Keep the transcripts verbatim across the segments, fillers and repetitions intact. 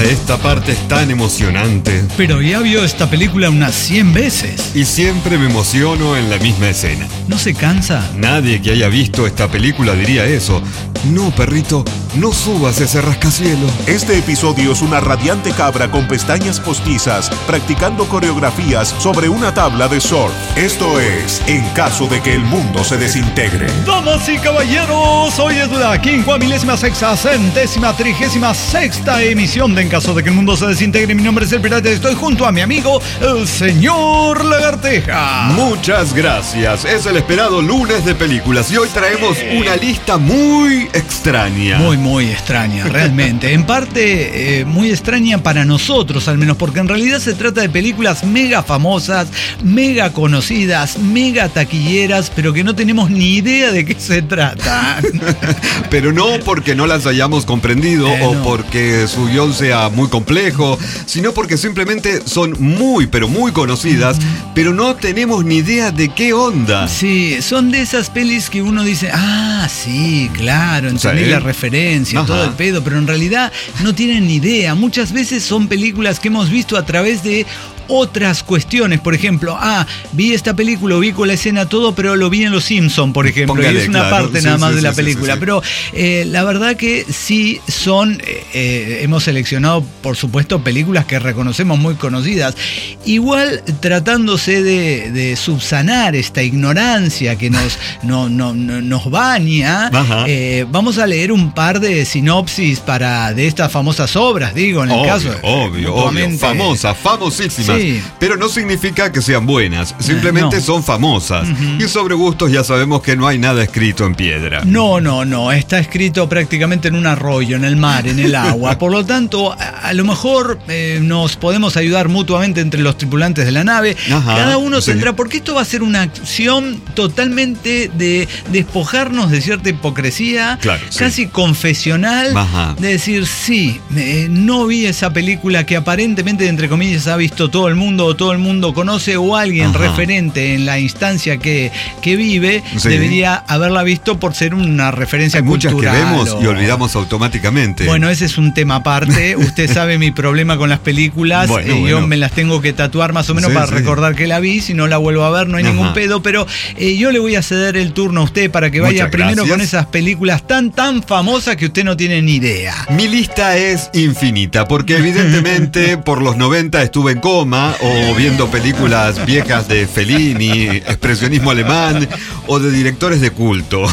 esta parte es tan emocionante. Pero ya vio esta película unas cien veces. Y siempre me emociono en la misma escena. ¿No se cansa? Nadie que haya visto esta película diría eso. No, perrito, no subas ese rascacielos. Este episodio es una radiante cabra con pestañas postizas practicando coreografías sobre una tabla de surf. Esto es En caso de que el mundo se desintegre. Damas y caballeros, hoy es la quincuamilésima sexagésima trigésima sexta emisión de En caso de que el mundo se desintegre. Mi nombre es El Pirata y estoy junto a mi amigo, el señor Lagarteja. Muchas gracias. Es el esperado lunes de películas y hoy traemos una lista muy extraña. Muy, muy extraña, realmente. En parte, eh, muy extraña para nosotros, al menos, porque en realidad se trata de películas mega famosas, mega conocidas, mega taquilleras, pero que no tenemos ni idea de qué se trata. Pero no porque no las hayamos comprendido eh, o no. porque su guión sea muy complejo, sino porque simplemente son muy, pero muy conocidas, mm. pero no tenemos ni idea de qué onda. Sí, son de esas pelis que uno dice, ah, sí, claro, entendí, ¿sí?, la referencia, ajá, todo el pedo, pero en realidad no tienen ni idea. Muchas veces son películas que hemos visto a través de otras cuestiones. Por ejemplo, ah, vi esta película, ubico la escena, todo, pero lo vi en Los Simpson, por ejemplo. Póngale, y es una claro, parte sí, nada más sí, de la sí, película. Sí, sí. Pero eh, la verdad que sí son, eh, hemos seleccionado, por supuesto, películas que reconocemos muy conocidas. Igual, tratándose de, de subsanar esta ignorancia que nos, no, no, no, nos baña, eh, vamos a leer un par de sinopsis para de estas famosas obras, digo, en el obvio, caso. Obvio, obvio. Famosas, famosísimas. Sí. Pero no significa que sean buenas, simplemente no. son famosas. Uh-huh. Y sobre gustos ya sabemos que no hay nada escrito en piedra. No, no, no, está escrito prácticamente en un arroyo, en el mar, en el agua. Por lo tanto, a, a lo mejor eh, nos podemos ayudar mutuamente entre los tripulantes de la nave. Ajá, cada uno sí. tendrá, porque esto va a ser una acción totalmente de despojarnos de cierta hipocresía, claro, casi sí. confesional, Ajá. de decir, sí, eh, no vi esa película que aparentemente, entre comillas, ha visto todo el mundo o todo el mundo conoce, o alguien Ajá. referente en la instancia que, que vive, sí. debería haberla visto por ser una referencia Hay cultural. Muchas que vemos o... y olvidamos automáticamente. Bueno, ese es un tema aparte. Usted sabe mi problema con las películas. Bueno, eh, bueno. Yo me las tengo que tatuar más o menos sí, para sí. recordar que la vi. Si no la vuelvo a ver, no hay Ajá. ningún pedo. Pero eh, yo le voy a ceder el turno a usted para que vaya Muchas primero gracias. Con esas películas tan, tan famosas que usted no tiene ni idea. Mi lista es infinita, porque evidentemente por los noventa estuve en coma o viendo películas viejas de Fellini, expresionismo alemán o de directores de culto.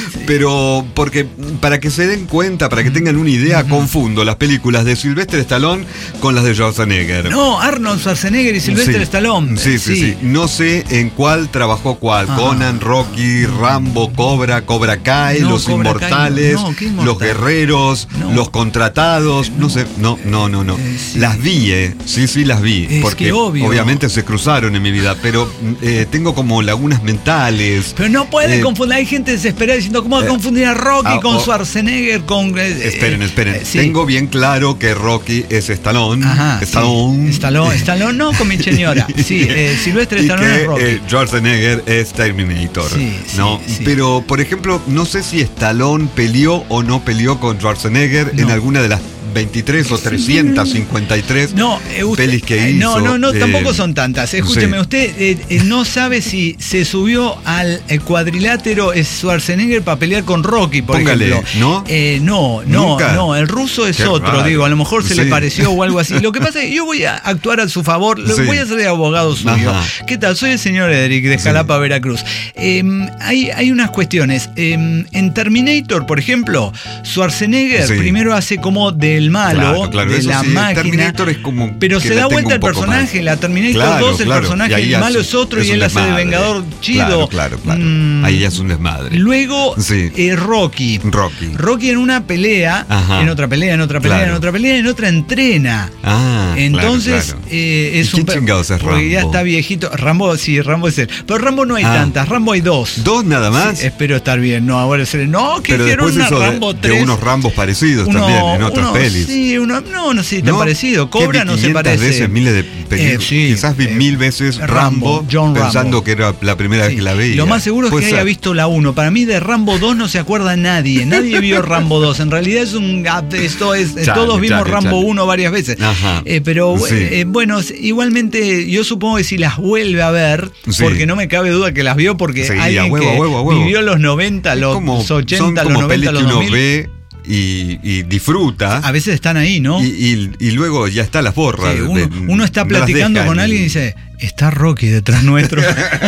Pero porque para que se den cuenta, para que tengan una idea, confundo las películas de Sylvester Stallone con las de Schwarzenegger. No, Arnold Schwarzenegger y Sylvester sí. Stallone. Sí, sí, sí, sí. No sé en cuál trabajó cuál. Ajá. Conan, Rocky, Rambo, Cobra, Cobra Kai, no, Los Cobra Inmortales, Kai, no, Los Guerreros, no. Los Contratados. No, no sé, no, no, no, no. Eh, sí. Las vi, eh. Sí, sí, las vi. Es porque que obvio. Obviamente se cruzaron en mi vida, pero eh, tengo como lagunas mentales. Pero no pueden eh, confundir. Hay gente desesperada diciendo, ¿cómo va a confundir a Rocky ah, con oh, Schwarzenegger? Con, eh, esperen, esperen. Eh, sí. Tengo bien claro que Rocky es Stallone. Ajá, Stallone. Sí. Stallone. Stallone no, con mi señora. Sí, eh, Sylvester Stallone que, es Rocky. Eh, Schwarzenegger es Terminator. Sí, ¿no? Sí, sí. Pero, por ejemplo, no sé si Stallone peleó o no peleó con Schwarzenegger no. en alguna de las veintitrés o trescientas cincuenta y tres no, eh, usted, pelis que hizo. No, no, no, eh, tampoco son tantas. Escúcheme, sí. usted eh, eh, no sabe si se subió al cuadrilátero Schwarzenegger para pelear con Rocky, por Póngale, ejemplo. ¿no? Eh, no, no, ¿Nunca? no, el ruso es Qué otro, raro. digo, a lo mejor se sí. le pareció o algo así. Lo que pasa es que yo voy a actuar a su favor, sí. voy a ser de abogado suyo. Ajá. ¿Qué tal? Soy el señor Edric de Jalapa, sí. Veracruz. Eh, hay, hay unas cuestiones. Eh, en Terminator, por ejemplo, Schwarzenegger sí. primero hace como del malo, claro, claro. de Eso la sí, máquina. Terminator es como pero se da vuelta el personaje. Más. La Terminator claro, dos, el claro. personaje el malo es otro es y él hace de vengador chido. Claro, claro, claro. Mm. Ahí ya es un desmadre. Luego, sí. eh, Rocky. Rocky. Rocky en una pelea, Ajá. en otra pelea, en otra pelea, claro. en otra pelea, en otra entrena. Ah, Entonces, claro, claro. Eh, es ¿Y un. ¿Qué chingados es Rambo? Porque ya está viejito. Rambo, sí, Rambo es él. Pero Rambo no hay ah. tantas. Rambo hay dos. ¿Dos nada más? Sí, espero estar bien. No, ahora es el. No, que Pero hicieron una eso Rambo de, tres. De unos Rambos parecidos uno, también, en otras uno, pelis. pelis. Sí, uno, no, no sé si te ha parecido. Cobra no se parece. Veces, miles de películas. Eh, sí, Quizás vi eh, mil veces Rambo, Rambo pensando Rambo. que era la primera sí. vez que la veía. Lo más seguro es que haya visto la uno. Para mí de Rambo dos no se acuerda nadie. Nadie vio Rambo dos. En realidad es un... Esto es, chale, todos vimos chale, Rambo chale. uno varias veces. Eh, pero sí. eh, bueno, igualmente yo supongo que si las vuelve a ver, sí. porque no me cabe duda que las vio, porque sí, alguien huevo, que huevo, huevo. vivió los noventa, los como, ochenta, los noventa, los dos mil. Ve Y, y disfruta. A veces están ahí, ¿no? Y, y, y luego ya está las borras. Sí, uno, uno está platicando no con alguien y dice, está Rocky detrás nuestro.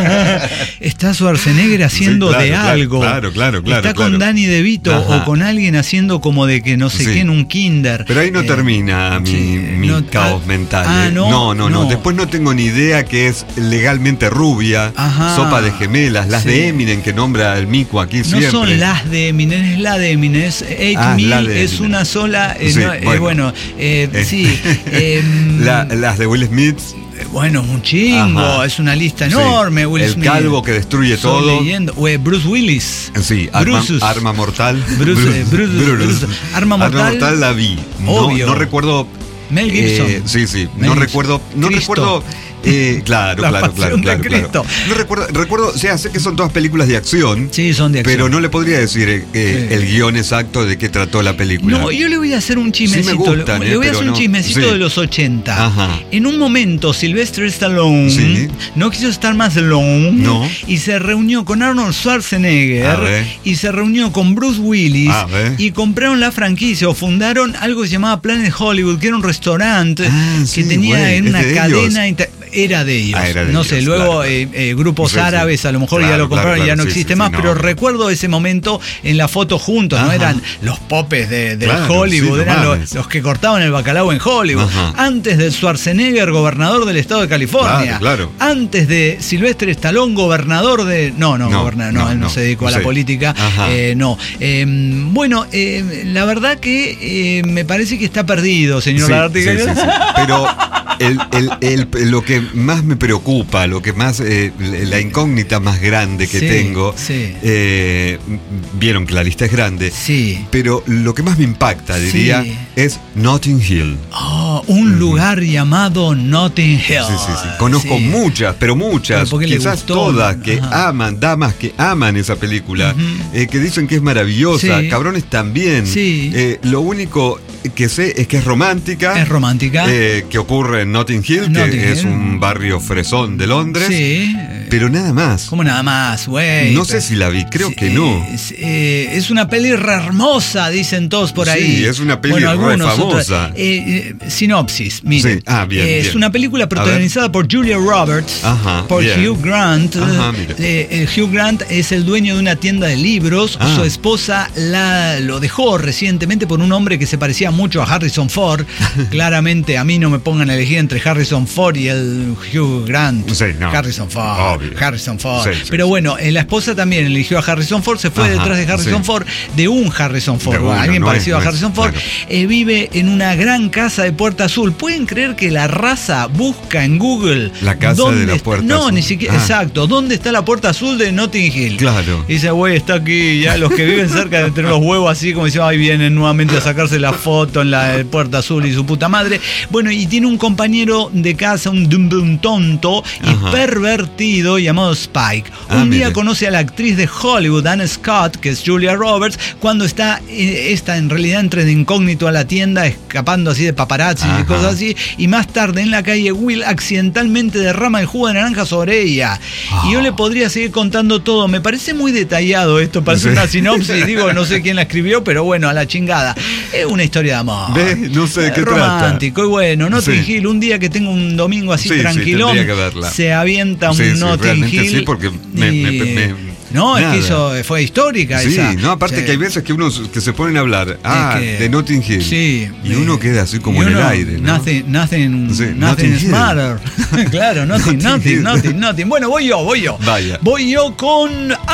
Está Schwarzenegger haciendo sí, claro, de algo. Claro, claro, claro. Está claro. con Danny DeVito Ajá. o con alguien haciendo como de que no sé sí. qué en un kinder. Pero ahí no eh, termina mi, sí, mi no, caos ah, mental. Ah, ¿eh? no, no, no, no. Después no tengo ni idea que es legalmente rubia, Ajá. sopa de gemelas, las sí. de Eminem que nombra el mico aquí no siempre. No son las de Eminem, es la de Eminem. Es Eight ah, Me, es una sola. Eh, sí, no, bueno, eh, bueno eh, eh. sí. Eh, la, las de Will Smith. Bueno, un chingo, Ajá. es una lista enorme. Sí. Will el Smith. calvo que destruye Soy todo. Leyendo. Bruce Willis. Sí, arma, arma mortal. Bruce, Bruce, Bruce, Bruce, Bruce. Arma mortal. Arma mortal la vi. Obvio. No, no recuerdo. Mel Gibson. Eh, sí, sí. Mel no Gibson. recuerdo. No Cristo. recuerdo. Eh, claro, la claro, claro, claro, claro. No recuerdo, recuerdo, o sea, sé que son todas películas de acción. Sí, son de acción. Pero no le podría decir eh, sí. el guión exacto de qué trató la película. No, yo le voy a hacer un chismecito. Sí me gustan, le voy a hacer un no. chismecito sí. de los ochenta. Ajá. En un momento, Sylvester Stallone sí. no quiso estar más alone no. y se reunió con Arnold Schwarzenegger y se reunió con Bruce Willis y compraron la franquicia o fundaron algo que se llamaba Planet Hollywood, que era un restaurante ah, que sí, tenía güey, en una cadena. Inter- Era de ellos. Ah, era de no ellos, sé, luego claro. eh, eh, grupos sí, árabes sí. a lo mejor claro, ya lo compraron claro, claro, y ya no sí, existe sí, más, sí, pero no. recuerdo ese momento en la foto juntos, Ajá. ¿no? Eran los popes de, de claro, Hollywood, sí, eran no los, los que cortaban el bacalao en Hollywood. Ajá. Antes del Schwarzenegger, gobernador del estado de California. Claro, claro. Antes de Sylvester Stallone, gobernador de... No, no, no, gobernador, no, no él no, no se dedicó no, a la sí. política. Eh, no. Eh, bueno, eh, la verdad que eh, me parece que está perdido, señor sí, Lagartiga. Sí, sí, sí. Pero el, el, el, lo que más me preocupa, lo que más, eh, la incógnita más grande que sí, tengo, sí. Eh, vieron que la lista es grande, sí. pero lo que más me impacta, diría, sí. es Notting Hill. Oh, un mm. lugar llamado Notting Hill. Sí, sí, sí. Conozco sí. muchas, pero muchas, pero quizás todas, que Ajá. aman, damas que aman esa película, uh-huh. eh, que dicen que es maravillosa, sí. cabrones también. Sí. Eh, lo único que sé es que es romántica. Es romántica. Eh, que ocurre en Notting Hill, Notting que Hill. es un barrio fresón de Londres. Sí. Pero nada más. ¿Cómo nada más, güey? No sé si la vi, creo sí, que no. Es, eh, es una peli re hermosa, dicen todos por ahí. Sí, es una peli bueno, re famosa. Otra, eh, eh, sinopsis, mire. Sí. Ah, bien, eh, bien. Es una película protagonizada por Julia Roberts, Ajá, por bien. Hugh Grant. Ajá, eh, eh, Hugh Grant es el dueño de una tienda de libros. Ah. Su esposa la, lo dejó recientemente por un hombre que se parecía mucho a Harrison Ford. Claramente a mí no me pongan a elegir entre Harrison Ford y el Hugh Grant. Sí, no. Harrison Ford. Obvio. Harrison Ford. Sí, sí, Pero sí. bueno, eh, la esposa también eligió a Harrison Ford, se fue Ajá, detrás de Harrison sí. Ford, de un Harrison Ford, uno, alguien no parecido es, a Harrison es, Ford. Claro. Eh, vive en una gran casa de Puerta Azul. ¿Pueden creer que la raza busca en Google la casa de la Puerta No, Azul. ni siquiera, ah. exacto, ¿dónde está la Puerta Azul de Notting Hill? Claro. Y dice, güey, está aquí, ya los que viven cerca de tener los huevos así, como decía, ahí vienen nuevamente a sacarse la foto en la Puerta Azul y su puta madre. Bueno, y tiene un compañero de casa, un, un tonto y Ajá. pervertido llamado Spike. Ah, un día mire. conoce a la actriz de Hollywood, Anna Scott, que es Julia Roberts, cuando está eh, esta en realidad entre de incógnito a la tienda, escapando así de paparazzi y cosas así, y más tarde en la calle Will accidentalmente derrama el jugo de naranja sobre ella. Oh. Y yo le podría seguir contando todo. Me parece muy detallado esto, parece sí. una sinopsis, digo, no sé quién la escribió, pero bueno, a la chingada. Es una historia de amor. ¿Ves? No sé de qué romántico, trata. Romántico, y bueno, Notting sí. Hill, un día que tengo un domingo así sí, tranquilón, sí, se avienta un sí, sí, Notting Hill. Sí, porque me, y... me, me... No, Nada. es que eso fue histórica sí, esa. Sí, no, aparte sí. que hay veces que uno que se ponen a hablar ah, que, de Notting Hill sí, y de, uno queda así como en el aire, ¿no? Nothing, nothing, sí, nothing, nothing is matter. Claro, nothing, nothing, nothing, nothing. Bueno, voy yo, voy yo. Vaya. Voy yo con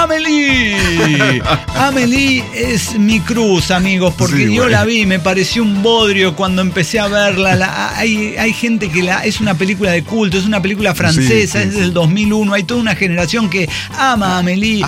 Amelie. Amelie es mi cruz, amigos, porque sí, yo bueno. la vi, me pareció un bodrio cuando empecé a verla. La, hay, hay gente que la es una película de culto, es una película francesa, sí, sí, es del dos mil uno. Hay toda una generación que ama a Amelie.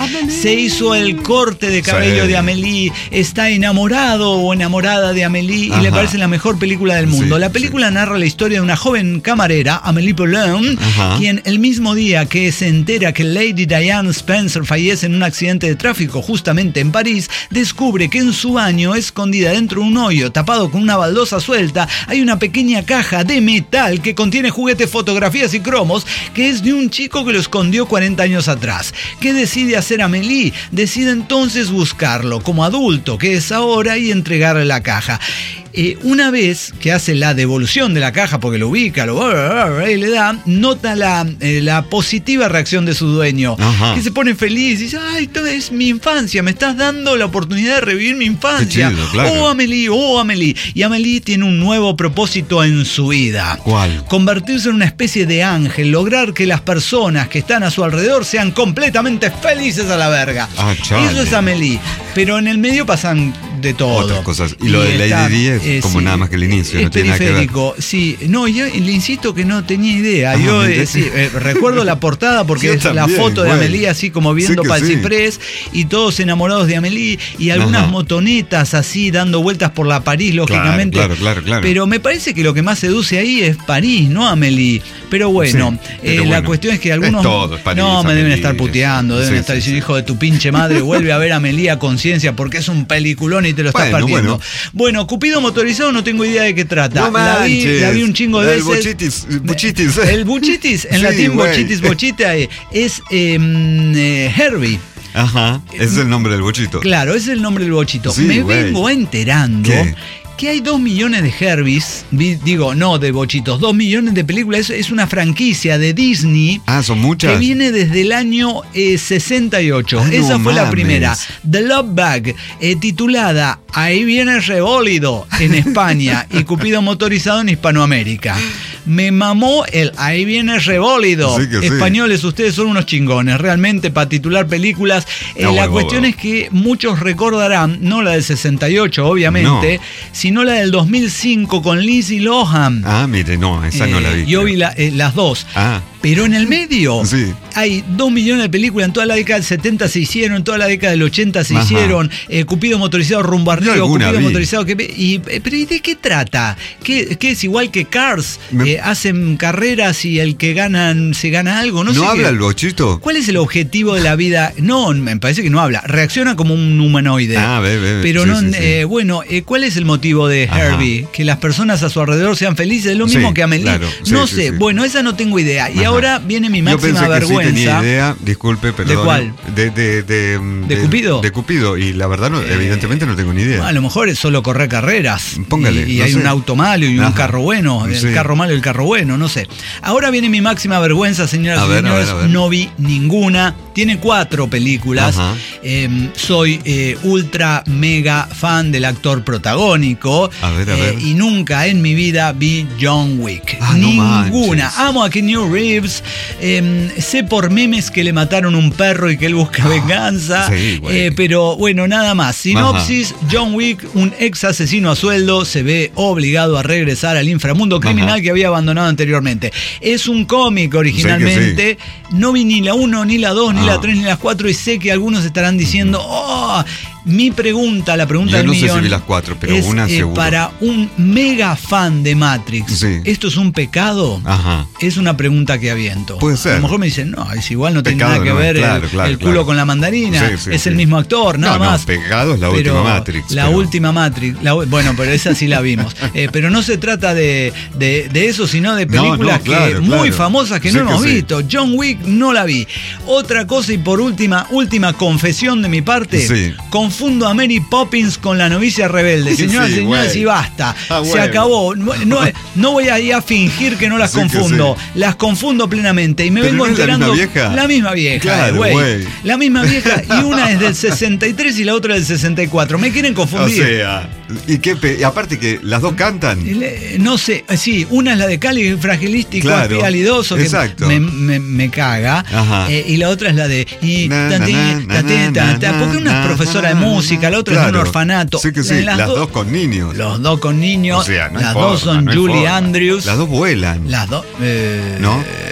Amélie. Se hizo el corte de cabello sí. de Amélie, está enamorado o enamorada de Amélie Ajá. y le parece la mejor película del mundo. Sí, la película sí. narra la historia de una joven camarera, Amélie Poulain, Ajá. quien el mismo día que se entera que Lady Diane Spencer fallece en un accidente de tráfico justamente en París, descubre que en su baño, escondida dentro de un hoyo tapado con una baldosa suelta, hay una pequeña caja de metal que contiene juguetes, fotografías y cromos, que es de un chico que lo escondió cuarenta años atrás. ¿Qué decide hacer Amélie? Decide entonces buscarlo como adulto, que es ahora, y entregarle la caja. Eh, una vez que hace la devolución de la caja, porque lo ubica, lo y le da, nota la, eh, la positiva reacción de su dueño, Ajá. que se pone feliz y dice, ay, esto es mi infancia, me estás dando la oportunidad de revivir mi infancia. Qué chido, claro. Oh, Amélie, oh, Amélie. Y Amélie tiene un nuevo propósito en su vida. ¿Cuál? Convertirse en una especie de ángel, lograr que las personas que están a su alrededor sean completamente felices a la verga. Ah, Eso es Amélie. Pero en el medio pasan de todo. Otras cosas. Y, y lo de Lady Di es eh, como sí, nada más que el inicio, es no tiene nada que ver. Sí, no, yo le insisto que no tenía idea. Ah, yo eh, sí, eh, recuerdo la portada porque sí, es también, la foto de bueno. Amélie así como viendo sí para el sí. ciprés y todos enamorados de Amélie y algunas Ajá. motonetas así dando vueltas por la París, lógicamente. Claro, claro, claro, claro. Pero me parece que lo que más seduce ahí es París, no Amélie. Pero bueno, sí, pero eh, bueno. la cuestión es que algunos es todo, es París, no me Amélie, deben estar puteando, deben sí, estar sí, diciendo, sí. hijo de tu pinche madre, vuelve a ver a Amélie a conciencia porque es un peliculón y te lo estás bueno, perdiendo. Bueno. bueno, Cupido motorizado no tengo idea de qué trata. No la, vi, la vi un chingo de el veces. Bochitis, buchitis. El buchitis, en sí, latín güey. bochitis, bochita, eh, es eh, eh, Herbie. Ajá, ese es el nombre del bochito. Claro, ese es el nombre del bochito. Sí, Me güey. vengo enterando ¿Qué? que hay dos millones de Herbies, digo, no de bochitos, dos millones de películas. Es, es una franquicia de Disney. Ah, son muchas. Que viene desde el año eh, sesenta y ocho. Ah, Esa no fue mames. la primera. The Love Bug, eh, titulada Ahí viene Rebólido en España y Cupido motorizado en Hispanoamérica. Me mamó el Ahí viene Rebólido. Sí que Españoles, sí. ustedes son unos chingones, realmente, para titular películas. Eh, no, la huevo, cuestión huevo. es que muchos recordarán, no la del sesenta y ocho, obviamente, no. sino la del dos mil cinco con Lindsay Lohan. Ah, mire, no, esa eh, no la vi. Yo vi la, eh, las dos. Ah. Pero en el medio sí. hay dos millones de películas. En toda la década del setenta se hicieron, en toda la década del ochenta se Ajá. hicieron. Eh, Cupido motorizado rumbo a Río, Cupido vi. motorizado. Que, y, pero ¿y de qué trata? ¿Qué, qué es igual que Cars? Me... Eh, hacen carreras y el que ganan se gana algo. No, ¿No sé habla qué. el bochito? ¿Cuál es el objetivo de la vida? No, me parece que no habla. Reacciona como un humanoide. Ah, ve, ve. Pero sí, no, sí, sí. Eh, bueno, eh, ¿cuál es el motivo de Ajá. Herbie? Que las personas a su alrededor sean felices. Es lo mismo sí, que Amélie. Claro. No sí, sé. Sí, sí. Bueno, esa no tengo idea. Y Ajá. ahora viene mi máxima Yo pensé vergüenza. Que sí tenía idea, disculpe, perdón. ¿De cuál? De, de, de, ¿De Cupido? De Cupido, y la verdad, no, eh, evidentemente no tengo ni idea. A lo mejor es solo correr carreras. Póngale. Y, y no hay sé. un auto malo y un Ajá. carro bueno. El sí. carro malo y el carro bueno, no sé. Ahora viene mi máxima vergüenza, señoras a y ver, señores. A ver, a ver. No vi ninguna. Tiene cuatro películas. Eh, soy eh, ultra mega fan del actor protagónico. A ver, a eh, ver. Y nunca en mi vida vi John Wick. Ah, ninguna. No Amo a Keanu Reeves. Eh, sé por memes que le mataron un perro y que él busca ah, venganza. Sí, eh, pero bueno, nada más. Sinopsis: Ajá. John Wick, un ex asesino a sueldo, se ve obligado a regresar al inframundo criminal Ajá. que había abandonado anteriormente. Es un cómic originalmente. Sí, no vi ni la uno, ni la dos, ni ah. la tres, ni las cuatro, y sé que algunos estarán diciendo, oh, mi pregunta, la pregunta Yo del no millón, sé si vi las cuatro, pero es, una eh, seguro. Para un mega fan de Matrix, sí. ¿esto es un pecado? Ajá. Es una pregunta que aviento. Puede ser. A lo mejor me dicen, no, es igual, no pecado tiene nada que no, ver claro, el, claro, el culo claro. con la mandarina, sí, sí, es sí. el mismo actor, nada no, más. No, pegado es la pero última Matrix. La pero... última Matrix, la, bueno, pero esa sí la vimos. eh, pero no se trata de, de, de eso, sino de películas no, no, claro, que, claro. muy famosas que sí no que hemos sí. visto. John Wick no la vi. Otra cosa, y por última, última confesión de mi parte, sí. confundo a Mary Poppins con la novicia rebelde. Señoras y sí, señores, güey. y basta. Ah, se bueno. acabó. No, no, no voy a ir a fingir que no las sí confundo. Sí. Las confundo plenamente. Y me ¿Pero vengo no es enterando. La misma vieja. La misma vieja, claro, güey. güey. La misma vieja. Y una es del sesenta y tres y la otra del sesenta y cuatro. Me quieren confundir. O sea, y, qué pe... y aparte que las dos cantan. No sé, sí, una es la de Cali Fragilístico, claro, Aspidalidoso, que exacto. me, me, me caga. Eh, y la otra es la de. Y, na, ta, na, ti, na, ta, ti, na, ta, ta, na, porque una na, es profesora na, de música, la otra claro. es de un orfanato. Sí que sí, las, las do- dos con niños. Los dos con niños. O sea, no las importa, dos son no Julie importa. Andrews. Las dos vuelan. Las dos. Eh, ¿No?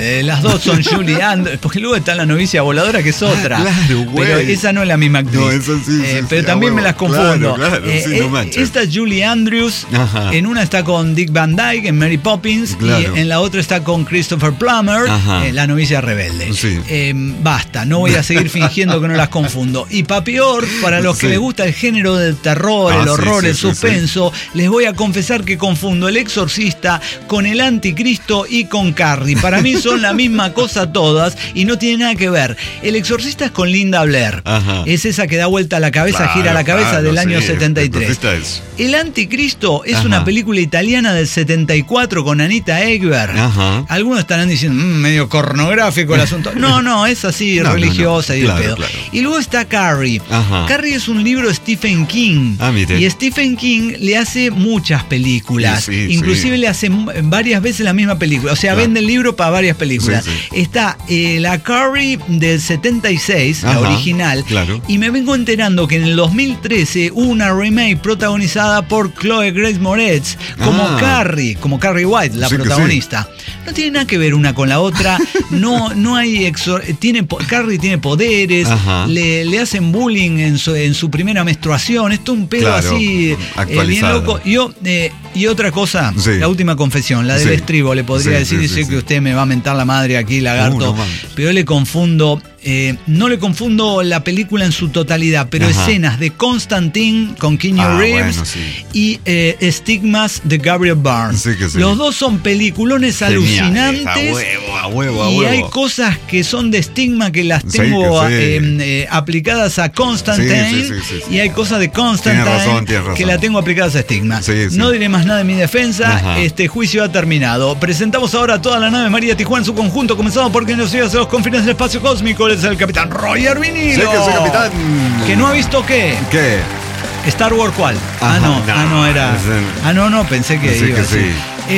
Eh, las dos son Julie Andrews, porque luego está La novicia voladora, que es otra. Ah, claro, güey. Pero esa no es la misma actriz. No, eso sí, eh, sí, pero sí, también ah, me las bueno, confundo. claro, claro, Eh, sí, eh, no manches. esta es Julie Andrews. Ajá. En una está con Dick Van Dyke, en Mary Poppins. Claro. Y en la otra está con Christopher Plummer, eh, La novicia rebelde. Sí. Eh, basta, no voy a seguir fingiendo que no las confundo. Y pa' peor, para los que Sí. les gusta el género del terror, Ah, el sí, horror, sí, el sí, suspenso, les voy a confesar que confundo El Exorcista con El Anticristo y con Carrie. Para mí son la misma cosa todas y no tiene nada que ver. El Exorcista es con Linda Blair. Ajá. Es esa que da vuelta a la cabeza, Claro, gira la cabeza, claro, del año sí, setenta y el tres. Exorcista es- El Anticristo es Ajá. una película italiana del setenta y cuatro con Anita Ekberg. Ajá. Algunos estarán diciendo, mmm, medio pornográfico el asunto. No, no, es así, No, no, religiosa no. y el Claro, pedo. claro. Y luego está Carrie. Ajá. Carrie es un libro de Stephen King. Ah, mire. Y Stephen King le hace muchas películas. Sí, sí, Inclusive sí. le hace m- varias veces la misma película. O sea, Claro. vende el libro para varias películas. Sí, Está eh, la Carrie del setenta y seis, la Ajá, original. claro. Y me vengo enterando que en el dos mil trece hubo una remake protagonizada por Chloe Grace Moretz como Ah. Carrie, como Carrie White, la Sí que sí. protagonista. No tiene nada que ver una con la otra. No, no hay exor- tiene po- Carrie tiene poderes, Ajá. le, le hacen bullying en su, en su primera menstruación. Esto es un pedo Claro, así eh, bien actualizado. loco. Yo, eh, y otra cosa, Sí. la última confesión, la del Sí. estribo, le podría Sí, decir, sí, y sé sí, que sí. usted me va a mentar la madre aquí, lagarto, No, no, man. pero yo le confundo. Eh, no le confundo la película en su totalidad, pero Ajá. escenas de Constantine con Keanu Ah, Reeves bueno, sí. y eh, Stigmas de Gabriel Byrne. Sí que sí. Los dos son peliculones Genial, alucinantes. A huevo, a huevo, a Y huevo. hay cosas que son de estigma que las Sí, tengo que sí. eh, eh, aplicadas a Constantine. Sí, sí, sí, sí, sí. Y hay cosas de Constantine Tienes razón, tienes razón. que la tengo aplicadas a estigma. Sí, sí. No diré más nada en mi defensa. Ajá. Este juicio ha terminado. Presentamos ahora toda la nave María Tijuana en su conjunto. Comenzamos porque nos sigue hacia los confines del espacio cósmico. Él es el capitán Roger Vinilo. Sí que sí, capitán. Que no ha visto qué. ¿Qué? Star Wars ¿cuál? Ajá, ah, no, no, ah, no era. ese- Ah, no, no, pensé que Sí iba que a decir. sí.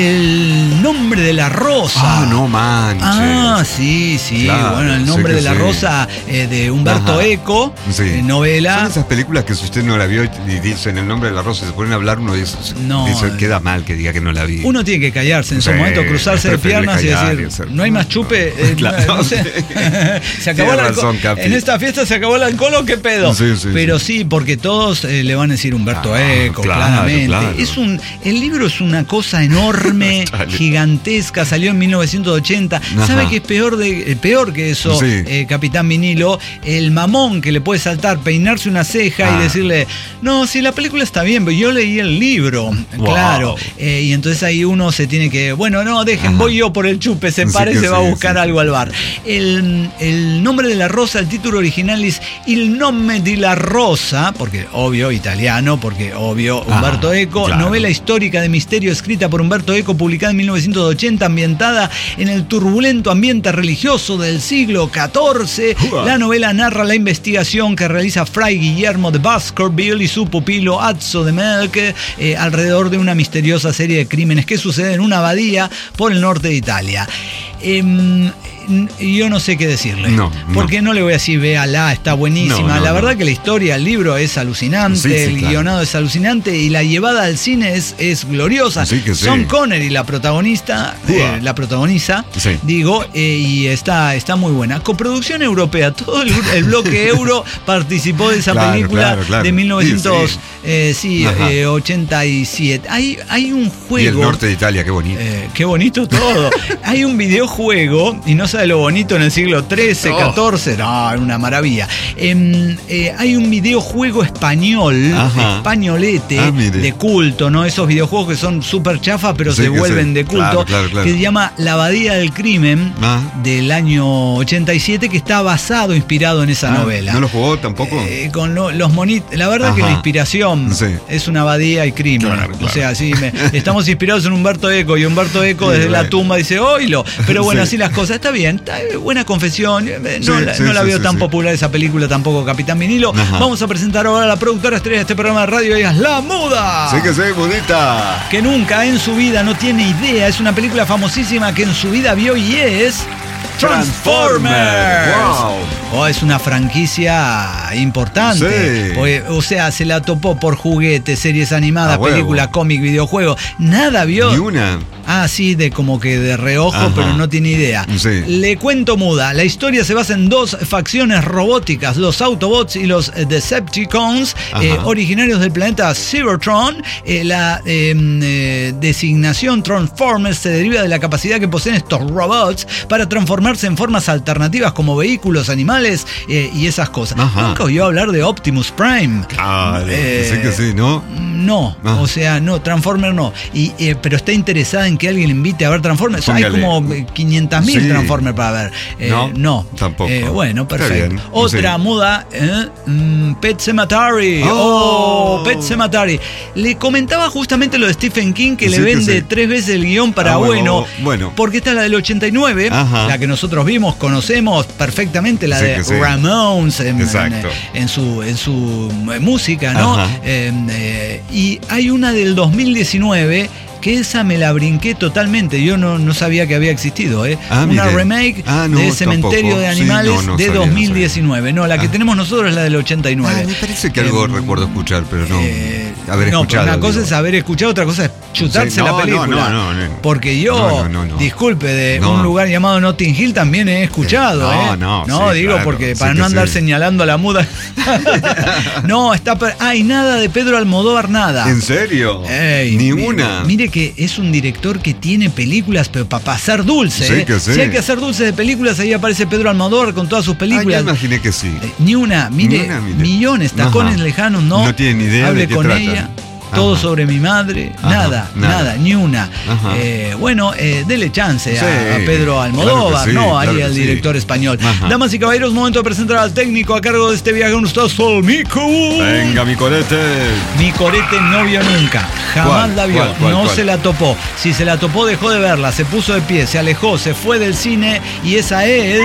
El nombre de la rosa. Ah, no manches. Ah, sí, sí. Claro, bueno, el sí nombre que de la sí. rosa eh, de Humberto Ajá. Eco, Sí. eh, Son novela. esas películas que si usted no la vio y dicen el nombre de la rosa y se ponen a hablar, uno dice, No, dice, eh. queda mal que diga que no la vi. Uno tiene que callarse en su Sí, momento, cruzarse es de preferible piernas y callar decir, y hacer- no hay más chupe. eh, Claro. no, no sé. Se acabó el Tiene alcohol. razón, Capi. En esta fiesta se acabó el alcohol o qué pedo. Sí, sí, Pero sí. sí, porque todos eh, le van a decir Humberto Ah, Eco, claro, claramente. claro. Es un, el libro es una cosa enorme, Dale. gigantesca, salió en mil novecientos ochenta. Ajá. ¿Sabe qué es peor, de, eh, peor que eso, Sí. eh, Capitán Vinilo? El mamón que le puede saltar, peinarse una ceja Ah. y decirle, no, si la película está bien, pero yo leí el libro. Wow. Claro. Eh, y entonces ahí uno se tiene que, bueno, no, dejen, Ajá. voy yo por el chupe, se Sí para y que se va a sí, buscar sí, algo sí. al bar. El, el nombre de la rosa, el título original es Il nome di la rosa, porque obvio, italiano, porque obvio, Ah, Humberto Eco, claro. novela histórica de misterio escrita por Humberto Eco, publicada en mil novecientos ochenta, ambientada en el turbulento ambiente religioso del siglo catorce. Uah. La novela narra la investigación que realiza Fray Guillermo de Baskerville y su pupilo Azzo de Melk eh, alrededor de una misteriosa serie de crímenes que suceden en una abadía por el norte de Italia. Em, yo no sé qué decirle. No, no. Porque no le voy a decir, véala, está buenísima. No, no, la no. verdad que la historia, el libro es alucinante, Sí, sí, el claro. guionado es alucinante y la llevada al cine es, es gloriosa. Sí que sí. Sean Connery, la protagonista, eh, Uah. la protagoniza, Sí. digo, eh, y está, está muy buena. Coproducción europea, todo el, el bloque euro participó de esa Claro, película claro, claro. de mil novecientos Sí, sí. eh, sí, Ajá. eh, ochenta y siete. Hay, hay un juego. Y el norte de Italia, qué bonito. Eh, qué bonito todo. Hay un videojuego, y no sabe lo bonito en el siglo trece, Oh. catorce, no, es una maravilla. Em, eh, hay un videojuego español, Ajá. españolete, Ah, mire. de culto, ¿no? Esos videojuegos que son súper chafas, pero Sí se que vuelven sí. de culto, Claro, claro, claro. que se llama La Abadía del Crimen, Ah. del año ochenta y siete, que está basado, inspirado en esa Ah, novela. ¿No lo jugó tampoco? Eh, con lo- los monitos. La verdad Ajá. que la inspiración Sí. es una abadía y crimen. Claro, O claro. sea, sí, me- estamos inspirados en Humberto Eco y Humberto Eco Sí, desde la bueno. tumba dice, oílo. Pero bueno, Sí. así las cosas. Está bien, está, eh, buena confesión. Eh, No, Sí, la, sí, no la sí, veo sí, tan sí. popular esa película tampoco, Capitán Vinilo. Ajá. Vamos a presentar ahora a la productora estrella de este programa de radio, ella es La Muda. Sí que sí, bonita. Que nunca en su vida no tiene idea. Es una película famosísima que en su vida vio y es Transformers. Wow. Oh, es una franquicia importante. Sí. Porque, o sea, se la topó por juguetes, series animadas, A huevo. película, cómic, videojuego. Nada vio. Ni una. Ah, sí, de como que de reojo, ajá, pero no tiene idea. Sí. Le cuento muda. La historia se basa en dos facciones robóticas, los Autobots y los Decepticons, eh, originarios del planeta Cybertron. Eh, la eh, eh, designación Transformers se deriva de la capacidad que poseen estos robots para transformarse en formas alternativas como vehículos, animales eh, y esas cosas. Ajá. Nunca oyó hablar de Optimus Prime. Ah, eh, sé que sí, ¿no? No, ah. o sea, no, Transformers no. Y, eh, pero está interesada en que alguien le invite a ver Transformers. Póngale. Hay como quinientos mil sí. Transformers para ver. Eh, no, no, tampoco. Eh, bueno, perfecto. Otra sí. moda, eh, mm, Pet Sematary. Oh. oh, Pet Sematary. Le comentaba justamente lo de Stephen King, que sí, le vende que sí. tres veces el guión para ah, bueno, bueno, bueno. Porque está la del ochenta y nueve, ajá, la que nosotros vimos, conocemos perfectamente, la sí, de sí. Ramones en, en, en, su, en su música, ¿no? Eh, eh, y hay una del dos mil diecinueve que esa me la brinqué totalmente. Yo no, no sabía que había existido, ¿eh? Ah, una mire. remake ah, no, de Cementerio tampoco. de Animales sí, no, no de sabía, dos mil diecinueve. No, la que ah. tenemos nosotros es la del ochenta y nueve. Ah, me parece que algo eh, recuerdo escuchar, pero no eh, haber no, escuchado. Una cosa digo. es haber escuchado, otra cosa es chutarse sí, no, la película. No, no, no, no. Porque yo, no, no, no, no. disculpe, de no. un lugar llamado Notting Hill también he escuchado, sí. no, ¿eh? No, no, sí, digo, claro, porque sí para no andar sí. señalando a la muda. No, está... Ay, nada de Pedro Almodóvar, nada. ¿En serio? Ey, Ni mire, una. Mire que es un director que tiene películas, pero para pasar dulce. Sí, ¿eh? que sí. Si hay que hacer dulce de películas, ahí aparece Pedro Almodóvar con todas sus películas. Ah, yo imaginé que sí. Eh, ni una, mire, ni una, mire. millones, tacones Ajá. lejanos, no. No tiene ni idea Hable de qué con trata. ella. Todo Ajá. sobre mi madre, Ajá. Nada, nada, nada, ni una. Eh, bueno, eh, dele chance sí, a, a Pedro Almodóvar, claro sí, ¿no? Ahí claro al director sí. español. Ajá. Damas y caballeros, momento de presentar al técnico a cargo de este viaje con ustedes, Mico. Venga, mi corete. Mi corete no vio nunca, jamás ¿Cuál? la vio, ¿Cuál? ¿Cuál? no ¿Cuál? se la topó. Si se la topó, dejó de verla, se puso de pie, se alejó, se fue del cine y esa es...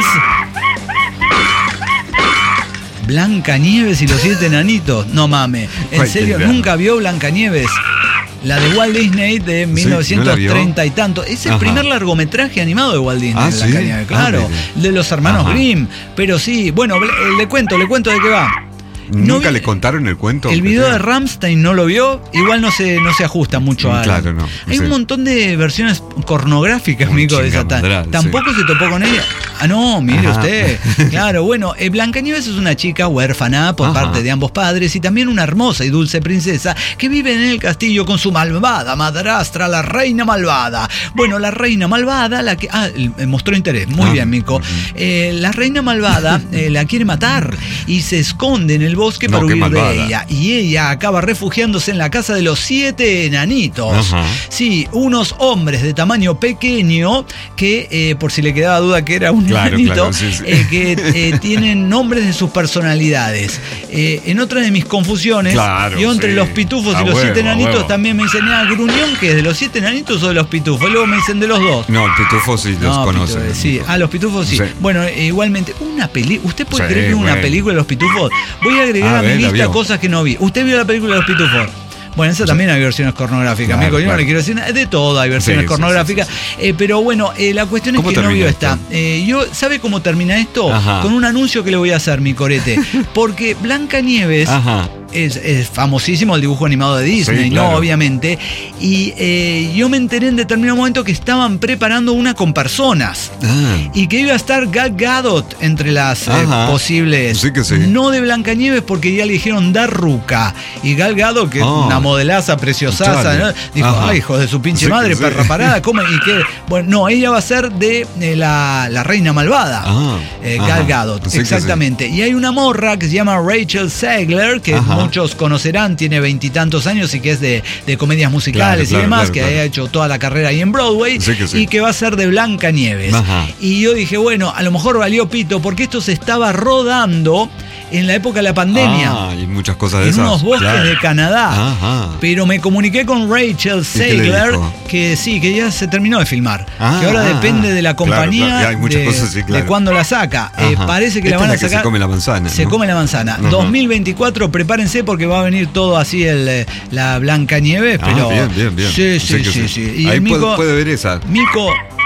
Blancanieves y los siete enanitos. No mames. En serio, nunca vio Blancanieves. La de Walt Disney de mil novecientos treinta sí, ¿no y tanto. Es el Ajá. primer largometraje animado de Walt Disney. Ah, de ¿sí? Blancanieves, claro. Ah, de los hermanos Ajá. Grimm. Pero sí, bueno, le cuento, le cuento de qué va. ¿Nunca no, le contaron el cuento? El video de Rammstein no lo vio. Igual no se, no se ajusta mucho a... Claro, no. Hay sí. un montón de versiones pornográficas, Mico, de esa tal. ¿Tampoco sí. se topó con ella? Ah, no, mire Ajá. usted. Claro, bueno, eh, Blancanieves es una chica huérfana por Ajá. parte de ambos padres y también una hermosa y dulce princesa que vive en el castillo con su malvada madrastra, la reina malvada. Bueno, la reina malvada, la que... Ah, mostró interés. Muy ah. bien, Mico. Uh-huh. Eh, la reina malvada eh, la quiere matar y se esconde en el bosque para no, huir de ella. Y ella acaba refugiándose en la casa de los siete enanitos. Ajá. Sí, unos hombres de tamaño pequeño que, eh, por si le quedaba duda que era un claro, enanito, claro, sí, sí. Eh, que eh, tienen nombres de sus personalidades. Eh, en otra de mis confusiones, claro, yo entre sí. los pitufos a y los huevo, siete enanitos también me dicen, ah, Gruñón, ¿qué es? ¿De los siete enanitos o de los pitufos? Luego me dicen de los dos. No, el pitufo sí los no, conocen. Pitufos, sí, ah, los pitufos sí. sí. Bueno, eh, igualmente, una película. ¿Usted puede sí, creer que una bueno. película de los pitufos? Voy a agregar a, a mi ver, lista cosas que no vi. ¿Usted vio la película de los pitufos? Bueno, esa también hay versiones pornográficas, claro, amigo. Yo claro. no le quiero decir nada. De todo hay versiones sí, pornográficas. Sí, sí, sí. Eh, pero bueno, eh, la cuestión es que no vio esta. Eh, yo, ¿sabe cómo termina esto? Ajá. Con un anuncio que le voy a hacer, mi corete. Porque Blancanieves es, es famosísimo el dibujo animado de Disney, sí, claro. ¿no? Obviamente. Y eh, yo me enteré en determinado momento que estaban preparando una con personas. Ah. Y que iba a estar Gal Gadot entre las eh, posibles. Sí que sí. No de Blancanieves, porque ya le dijeron Darruca. Y Gal Gadot, que oh. una modelaza preciosaza, ¿no? Dijo, Ajá. ay, hijo de su pinche sí, madre, sí. perra parada, ¿cómo? Y que, bueno, no, ella va a ser de eh, la, la reina malvada, ah, eh, Gal Gadot, sí, exactamente. Sí. Y hay una morra que se llama Rachel Zegler, que Ajá. muchos conocerán, tiene veintitantos años y que es de, de comedias musicales claro, claro, y demás, claro, que claro. ha hecho toda la carrera ahí en Broadway, sí que sí. y que va a ser de Blancanieves. Ajá. Y yo dije, bueno, a lo mejor valió pito, porque esto se estaba rodando en la época de la pandemia. Ah, y muchas cosas de en esas. En unos bosques claro. de Canadá. Ajá. Pero me comuniqué con Rachel Zegler que sí, que ya se terminó de filmar. Ah, que ahora ah, depende de la compañía claro, claro. Hay muchas de, cosas, sí, claro. de cuándo la saca. Eh, parece que Esta la van a sacar. Se come la manzana. Se ¿no? come la manzana. Ajá. dos mil veinticuatro, prepárense porque va a venir todo así el, la Blancanieves. Pero ah, bien, bien, bien. Sí, sí, sí, sí, sí. Y ahí Mico, puede, puede ver esa. Mico.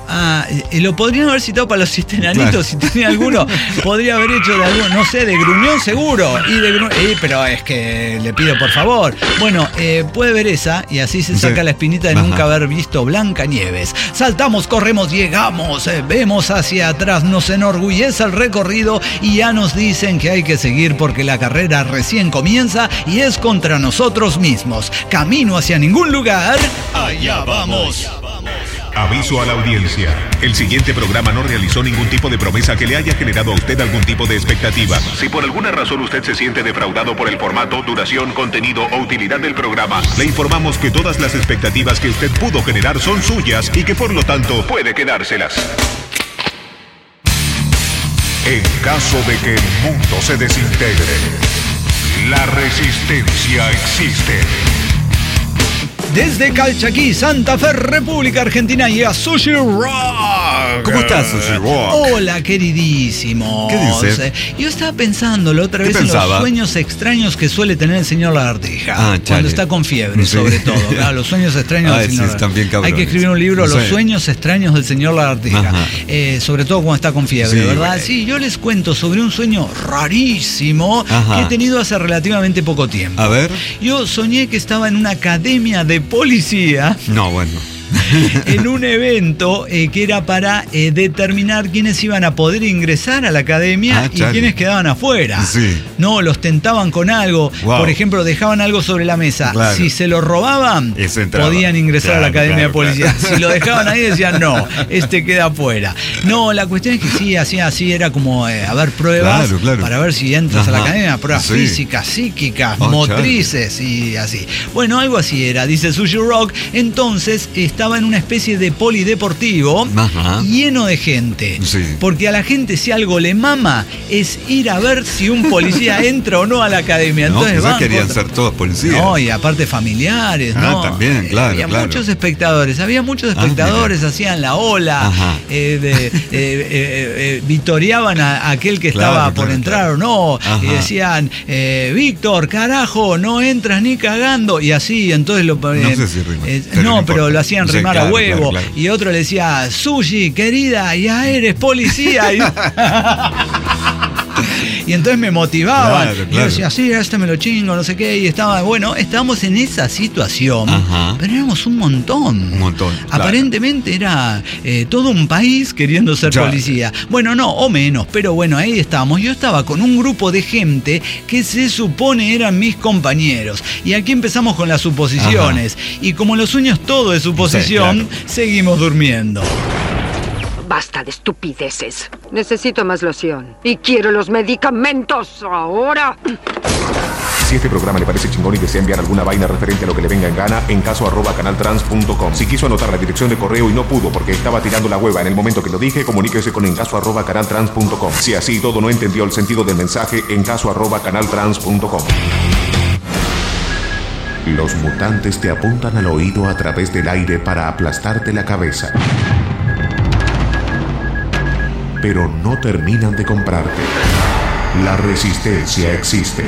Ah, eh, lo podrían haber citado para los siete enanitos, claro. Si tenía alguno. Podría haber hecho de alguno, no sé, de Gruñón seguro. Y de Gru- eh, pero es que le pido por favor. Bueno, eh, puede ver esa y así se saca sí. la espinita de Ajá. nunca haber visto Blancanieves. Saltamos, corremos, llegamos, eh, vemos hacia atrás, nos enorgullece el recorrido y ya nos dicen que hay que seguir porque la carrera recién comienza y es contra nosotros mismos. Camino hacia ningún lugar. Allá vamos. Aviso a la audiencia. El siguiente programa no realizó ningún tipo de promesa que le haya generado a usted algún tipo de expectativa. Si por alguna razón usted se siente defraudado por el formato, duración, contenido o utilidad del programa, le informamos que todas las expectativas que usted pudo generar son suyas y que por lo tanto puede quedárselas. En caso de que el mundo se desintegre, la resistencia existe. Desde Calchaquí, Santa Fe, República Argentina, y a Sushi Rock. ¿Cómo estás, Sushi Rock? Hola, queridísimo. ¿Qué dices? Yo estaba pensando la otra vez pensaba? en los sueños extraños que suele tener el señor Lagartija. Ah, cuando chale. Está con fiebre, sí. sobre todo. Claro, los sueños extraños Ay, del señor sí, están bien cabrones. Hay que escribir un libro, sí. Los sueños extraños del señor Lagartija. Eh, sobre todo cuando está con fiebre, sí, ¿verdad? Güey. Sí, yo les cuento sobre un sueño rarísimo Ajá. que he tenido hace relativamente poco tiempo. A ver. Yo soñé que estaba en una academia de policía. No, bueno. En un evento eh, que era para eh, determinar quiénes iban a poder ingresar a la academia ah, y quiénes quedaban afuera. Sí. No, los tentaban con algo. Wow. Por ejemplo, dejaban algo sobre la mesa. Claro. Si se lo robaban, podían ingresar claro, a la academia claro, de policía. Claro. Si lo dejaban ahí, decían no, este queda afuera. No, la cuestión es que sí, así, así era como eh, a ver pruebas claro, claro. para ver si entras Ajá. a la academia, pruebas sí. físicas, psíquicas, oh, motrices chale. Y así. Bueno, algo así era, dice Sushi Rock. Entonces, estaba en una especie de polideportivo Ajá. lleno de gente. Sí. Porque a la gente si algo le mama es ir a ver si un policía entra o no a la academia. Entonces no, querían contra... ser todos policías. No, y aparte familiares, ah, ¿no? También, claro, había claro. muchos espectadores, había muchos espectadores, ah, hacían la ola, eh, de, eh, eh, eh, vitoreaban a aquel que claro, estaba por claro, entrar claro. o no, Ajá. y decían, eh, Víctor, carajo, no entras ni cagando, y así, entonces lo... Eh, no sé si rima, eh, pero no, no pero lo hacían rimar claro, a huevo, claro, claro. y otro le decía, Sushi, querida, ya eres policía. Y... Y entonces me motivaban. Claro, claro. Y yo decía, sí, este me lo chingo, no sé qué. Y estaba, bueno, estábamos en esa situación. Ajá. Pero éramos un montón. Un montón. Claro. Aparentemente era eh, todo un país queriendo ser claro. policía. Bueno, no, o menos. Pero bueno, ahí estábamos. Yo estaba con un grupo de gente que se supone eran mis compañeros. Y aquí empezamos con las suposiciones. Ajá. Y como en los sueños todo es suposición, sí, claro. seguimos durmiendo. Basta de estupideces. Necesito más loción. Y quiero los medicamentos ahora. Si este programa le parece chingón y desea enviar alguna vaina referente a lo que le venga en gana, en caso arroba canaltrans punto com. Si quiso anotar la dirección de correo y no pudo porque estaba tirando la hueva en el momento que lo dije, comuníquese con encaso arroba canaltrans punto com. Si así todo no entendió el sentido del mensaje, encaso arroba canaltrans punto com. Los mutantes te apuntan al oído a través del aire para aplastarte la cabeza. Pero no terminan de comprarte. La resistencia existe.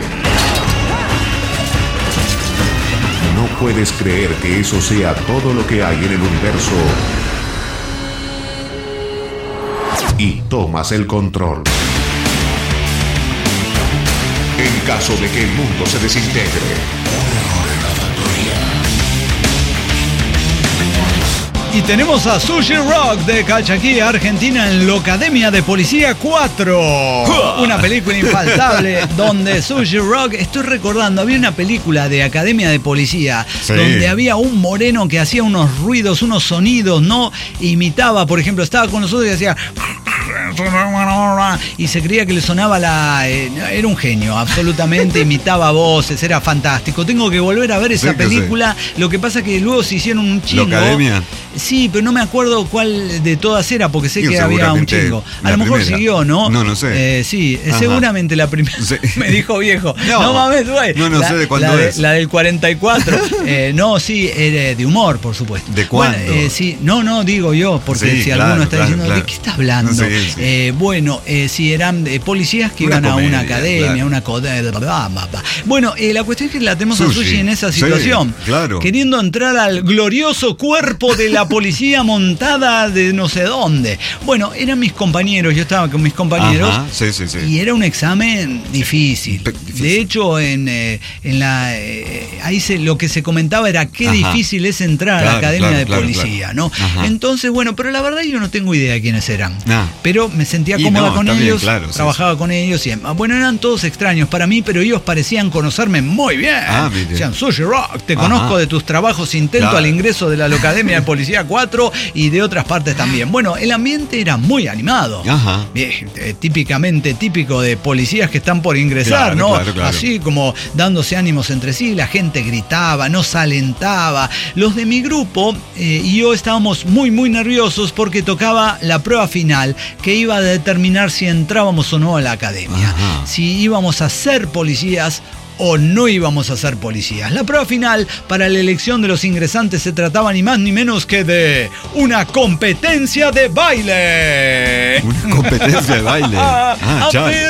No puedes creer que eso sea todo lo que hay en el universo. Y tomas el control. En caso de que el mundo se desintegre. Y tenemos a Sushi Rock de Calchaquí, Argentina, en la Academia de Policía cuatro. Una película infaltable donde Sushi Rock, estoy recordando, había una película de Academia de Policía sí. donde había un moreno que hacía unos ruidos, unos sonidos, ¿no? Imitaba, por ejemplo, estaba con nosotros y hacía... y se creía que le sonaba la... Eh, era un genio, absolutamente, imitaba voces, era fantástico. Tengo que volver a ver esa sí, película. Sí. Lo que pasa es que luego se hicieron un chingo. ¿La Academia? Sí, pero no me acuerdo cuál de todas era, porque sé sí, que había un chingo. A lo mejor primera. Siguió, ¿no? No, no sé. Eh, sí, Ajá. seguramente la primera. Sí. Me dijo viejo. No, no mames, güey. No, no la, sé de cuándo la es. De, la del cuarenta y cuatro. eh, no, sí, era de humor, por supuesto. ¿De cuándo? Bueno, eh, sí, no, no, digo yo, porque sí, si claro, alguno está claro, diciendo, claro. ¿de qué está hablando? Sí, sí. Eh, bueno, eh, sí, eran eh, policías que una iban comedia, a una academia, claro. una comedia. Bueno, eh, la cuestión es que la tenemos sushi. a Sushi en esa situación. Sí, claro. Queriendo entrar al glorioso cuerpo de la policía montada de no sé dónde. Bueno, eran mis compañeros, yo estaba con mis compañeros. Ajá, sí, sí, sí. Y era un examen difícil. Pe- difícil. De hecho, en, eh, en la eh, ahí se, lo que se comentaba era qué Ajá. difícil es entrar claro, a la academia claro, de claro, policía, claro. ¿no? Ajá. Entonces, bueno, pero la verdad yo no tengo idea de quiénes eran. Nah. Pero me sentía y cómoda no, con ellos, bien, claro, trabajaba sí, con ellos y bueno, eran todos extraños para mí, pero ellos parecían conocerme muy bien. Ah, decían, Sushi Rock, te Ajá. conozco de tus trabajos intento claro. al ingreso de la Academia de Policía cuatro y de otras partes también. Bueno, el ambiente era muy animado. Ajá. Bien, eh, típicamente típico de policías que están por ingresar, claro, ¿no? Claro, claro. Así como dándose ánimos entre sí, la gente gritaba, nos alentaba. Los de mi grupo eh, y yo estábamos muy, muy nerviosos porque tocaba la prueba final que iba a determinar si entrábamos o no a la academia. Ajá. Si íbamos a ser policías o no íbamos a ser policías. La prueba final para la elección de los ingresantes se trataba ni más ni menos que de una competencia de baile. Una competencia de baile. Ah,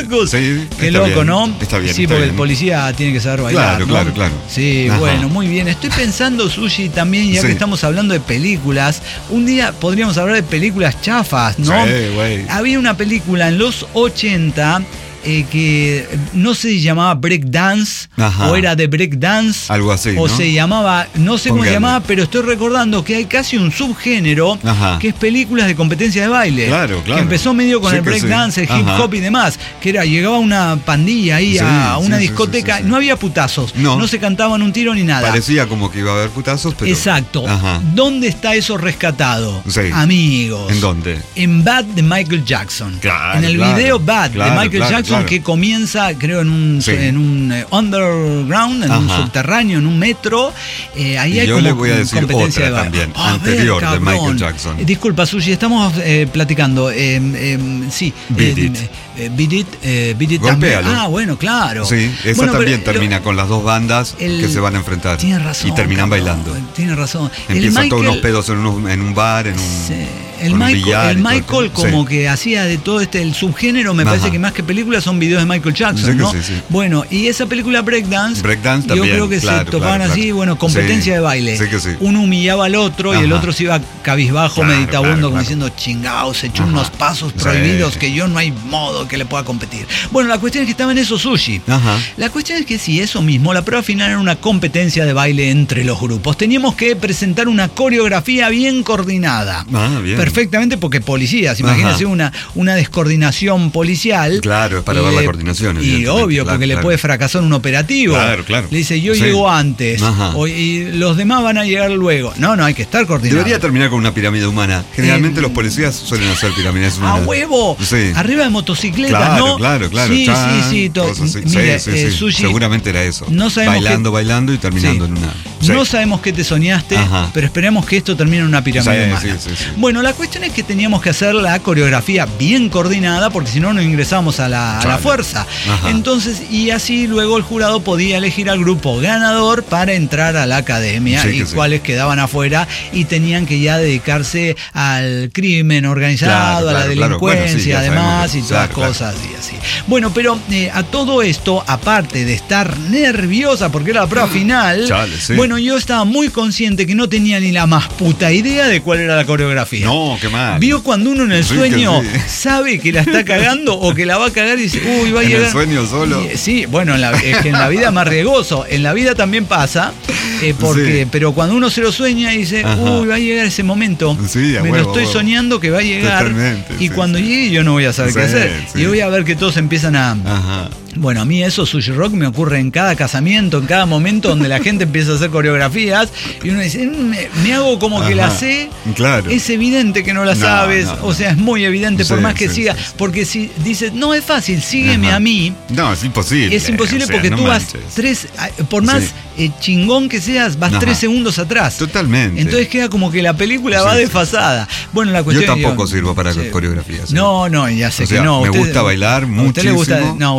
sí, qué loco, bien. ¿No? Está bien. Sí, está porque bien. el policía tiene que saber bailar. Claro, ¿no? claro, claro. Sí, Ajá. bueno, muy bien. Estoy pensando, Sushi, también, ya sí. que estamos hablando de películas, un día podríamos hablar de películas chafas, ¿no? Sí, güey. Había una película en los ochenta Eh, que no se llamaba Breakdance o era de Breakdance algo así, o ¿no? se llamaba, no sé Póngale. cómo se llamaba, pero estoy recordando que hay casi un subgénero Ajá. que es películas de competencia de baile, claro, claro. que empezó medio con sí el breakdance, sí. el hip hop y demás, que era, llegaba una pandilla ahí sí, a una sí, discoteca, sí, sí, sí. no había putazos, no. no se cantaban un tiro ni nada. Parecía como que iba a haber putazos, pero... Exacto. Ajá. ¿Dónde está eso rescatado? Sí. Amigos. ¿En dónde? En Bad de Michael Jackson. Claro, en el claro, video Bad claro, de Michael claro, Jackson claro. que comienza, creo, en un, sí. en un eh, underground, en Ajá. un subterráneo, en un metro. Eh, ahí y hay yo como le voy a decir competencia otra de también, a anterior ver, de Michael Jackson. Eh, disculpa, Sushi, estamos eh, platicando. Eh, eh, sí. Beat eh, It. Eh, Beat It, eh, Beat It también. Ah, bueno, claro. Sí, esa bueno, también pero, termina con las dos bandas el, que se van a enfrentar. Tiene razón. Y terminan cabrón, bailando. Tiene razón. Empiezan todos unos pedos en un, en un bar, en un, sí. el un Michael, billar. El Michael todo. como sí. que hacía de todo este, el subgénero, me Ajá. parece que más que películas son videos de Michael Jackson, sí, ¿no? Sí, sí. Bueno, y esa película Breakdance, Breakdance yo también, creo que claro, se tocaban claro, así, claro. bueno, competencia sí. de baile. Sí que sí. Uno humillaba al otro Ajá. y el otro se iba cabizbajo, claro, meditabundo, claro, como claro. diciendo, chingaos, se echó Ajá. unos pasos prohibidos sí. que yo no hay modo que le pueda competir. Bueno, la cuestión es que estaba en eso Sushi. Ajá. La cuestión es que sí, eso mismo, la prueba final era una competencia de baile entre los grupos. Teníamos que presentar una coreografía bien coordinada. Ah, bien. Perfectamente, porque policías, imagínense una, una descoordinación policial. Claro, es para eh, ver la coordinación. Y obvio, claro, porque claro. le puede fracasar un operativo. Claro, claro. Le dice, yo sí. llego antes o, y los demás van a llegar luego. No, no, hay que estar coordinados. Debería terminar con una pirámide humana. Generalmente eh, los policías suelen hacer pirámides humanas. ¡A huevo! Sí. Arriba de motocicletas, claro, ¿no? Claro, claro, Sí, Chan, sí, sí. To- mire, sí, sí, eh, sí. Sushi, seguramente era eso. No bailando, que... bailando y terminando sí. en una... Sí. No sabemos qué te soñaste, Ajá. pero esperemos que esto termine en una pirámide sí, humana. Sí, sí, sí. Bueno, la cuestión es que teníamos que hacer la coreografía bien coordinada porque si no, no ingresamos a la, a la fuerza. Ajá. Entonces, y así luego el jurado podía elegir al grupo ganador para entrar a la academia sí, y sí. cuáles quedaban afuera y tenían que ya dedicarse al crimen organizado, claro, a la claro, delincuencia, claro. bueno, sí, además, que, y todas claro, cosas claro. y así. Bueno, pero eh, a todo esto, aparte de estar nerviosa porque era la prueba final, Chale, sí. bueno, yo estaba muy consciente que no tenía ni la más puta idea de cuál era la coreografía. No, qué mal. Vio cuando uno en el sí, sueño sí. sabe que la está cagando o que la va a cagar y dice, uy, va a ¿En llegar. el sueño solo? Y, sí, bueno, en la, es que en la vida es más riesgoso. En la vida también pasa, eh, porque, sí. pero cuando uno se lo sueña y dice, Ajá. uy, va a llegar ese momento. Sí, a Me huevo, lo estoy huevo. soñando que va a llegar. Totalmente, y sí, cuando sí. llegue yo no voy a saber sí, qué hacer. Sí. Y voy a ver que todos empiezan a... Ajá. Bueno, a mí eso, Sushi Rock, me ocurre en cada casamiento, en cada momento donde la gente empieza a hacer coreografías y uno dice, me, me hago como Ajá. que la sé. Claro. Es evidente que no la no, sabes, no, no. o sea, es muy evidente, sí, por más que sí, siga. Sí, sí. Porque si dices, no es fácil, sígueme Ajá. a mí. No, es imposible. Es imposible o sea, porque no tú manches. vas tres, por más sí. eh, chingón que seas, vas Ajá. tres segundos atrás. Totalmente. Entonces queda como que la película sí, va desfasada. Sí. Bueno, la cuestión Yo tampoco yo, sirvo para sí. coreografías. ¿sí? No, no, ya sé o sea, que no. Me usted, gusta bailar muchísimo. ¿A usted le gusta, no, a usted le gusta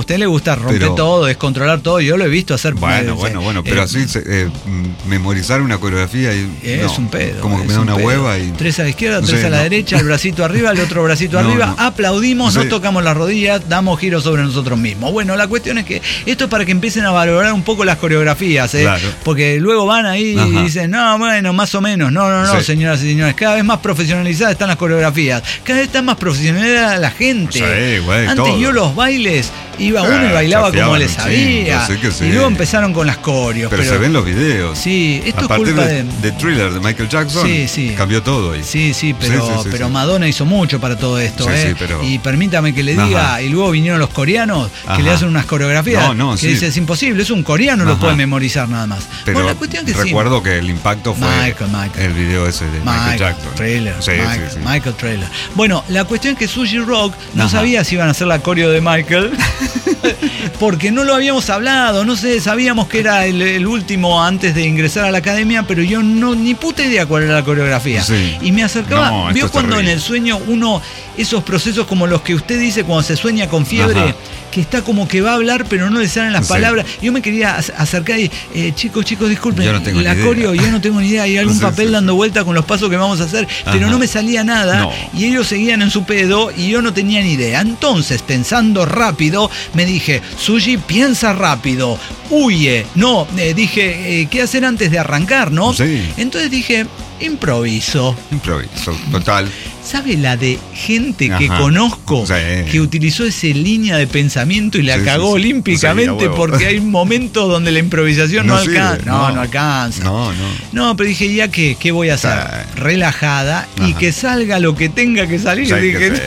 gusta romper pero, todo, descontrolar todo. Yo lo he visto hacer. Bueno, eh, bueno, bueno, pero eh, así eh, memorizar una coreografía y, es no, un pedo. Como que me da una pedo. hueva y. Tres a la izquierda, no tres sé, a la no. derecha, el bracito arriba, el otro bracito No, arriba, no. aplaudimos, Sí. nos tocamos las rodillas, damos giros sobre nosotros mismos. Bueno, la cuestión es que esto es para que empiecen a valorar un poco las coreografías, ¿eh? Claro. Porque luego van ahí Ajá. y dicen, no, bueno, más o menos. No, no, no, Sí. señoras y señores, cada vez más profesionalizadas están las coreografías, cada vez está más profesionalizada la gente. Sí, güey, Antes todo. yo los bailes iba Ah, uno y bailaba como chapeaban le un sabía. chingo, sí que sí. Y luego empezaron con las coreos. Pero, Pero, se ven los videos. Sí, esto a es partir culpa de, de... de Thriller de Michael Jackson, Sí, sí. cambió todo ahí. Sí, sí, pero, Sí, sí, sí, pero sí. Madonna hizo mucho para todo esto, Sí, ¿eh? sí, pero- Y permítame que le diga, Ajá. y luego vinieron los coreanos que Ajá. le hacen unas coreografías No, no, que sí. dice, es imposible, es un coreano, lo Ajá. puede memorizar nada más. Pero bueno, la cuestión es que recuerdo sí. que el impacto fue Michael, Michael. el video ese de Michael, Michael Jackson. Trailer, Sí, Michael, sí, sí. Michael Trailer. Bueno, la cuestión es que Sushi Rock no Ajá. sabía si iban a hacer la coreo de Michael porque no lo habíamos hablado, no sé, sabíamos que era el, el último antes de ingresar a la academia, pero yo no ni puta idea cuál era la coreografía. Sí. Y me acercaba, No, esto vio es cuando terrible. en el sueño uno, esos procesos como los que usted dice cuando se sueña con fiebre, Ajá. que está como que va a hablar pero no le salen las Sí. palabras. Yo me quería ac- acercar y, eh, chicos, chicos, disculpen, Yo no tengo la ni idea. coreo, yo no tengo ni idea, hay algún Sí, papel sí, dando vuelta con los pasos que vamos a hacer, pero Ajá. no me salía nada No. y ellos seguían en su pedo y yo no tenía ni idea. Entonces, pensando rápido, me dije, Sushi, piensa rápido, huye. No, eh, dije, eh, ¿qué hacer antes de arrancar, no? Sí. Entonces dije, improviso. Improviso, total. ¿Sabe la de gente que Ajá. conozco Sí. que utilizó esa línea de pensamiento y la Sí, sí, cagó sí. olímpicamente Sí, a huevo. porque hay momentos donde la improvisación no, No sirve, alcanza? No, no. no alcanza. No, no. No, pero dije, ¿ya qué? ¿Qué voy a hacer? Sí. Relajada y Ajá. que salga lo que tenga que salir. Sí, dije, que sí.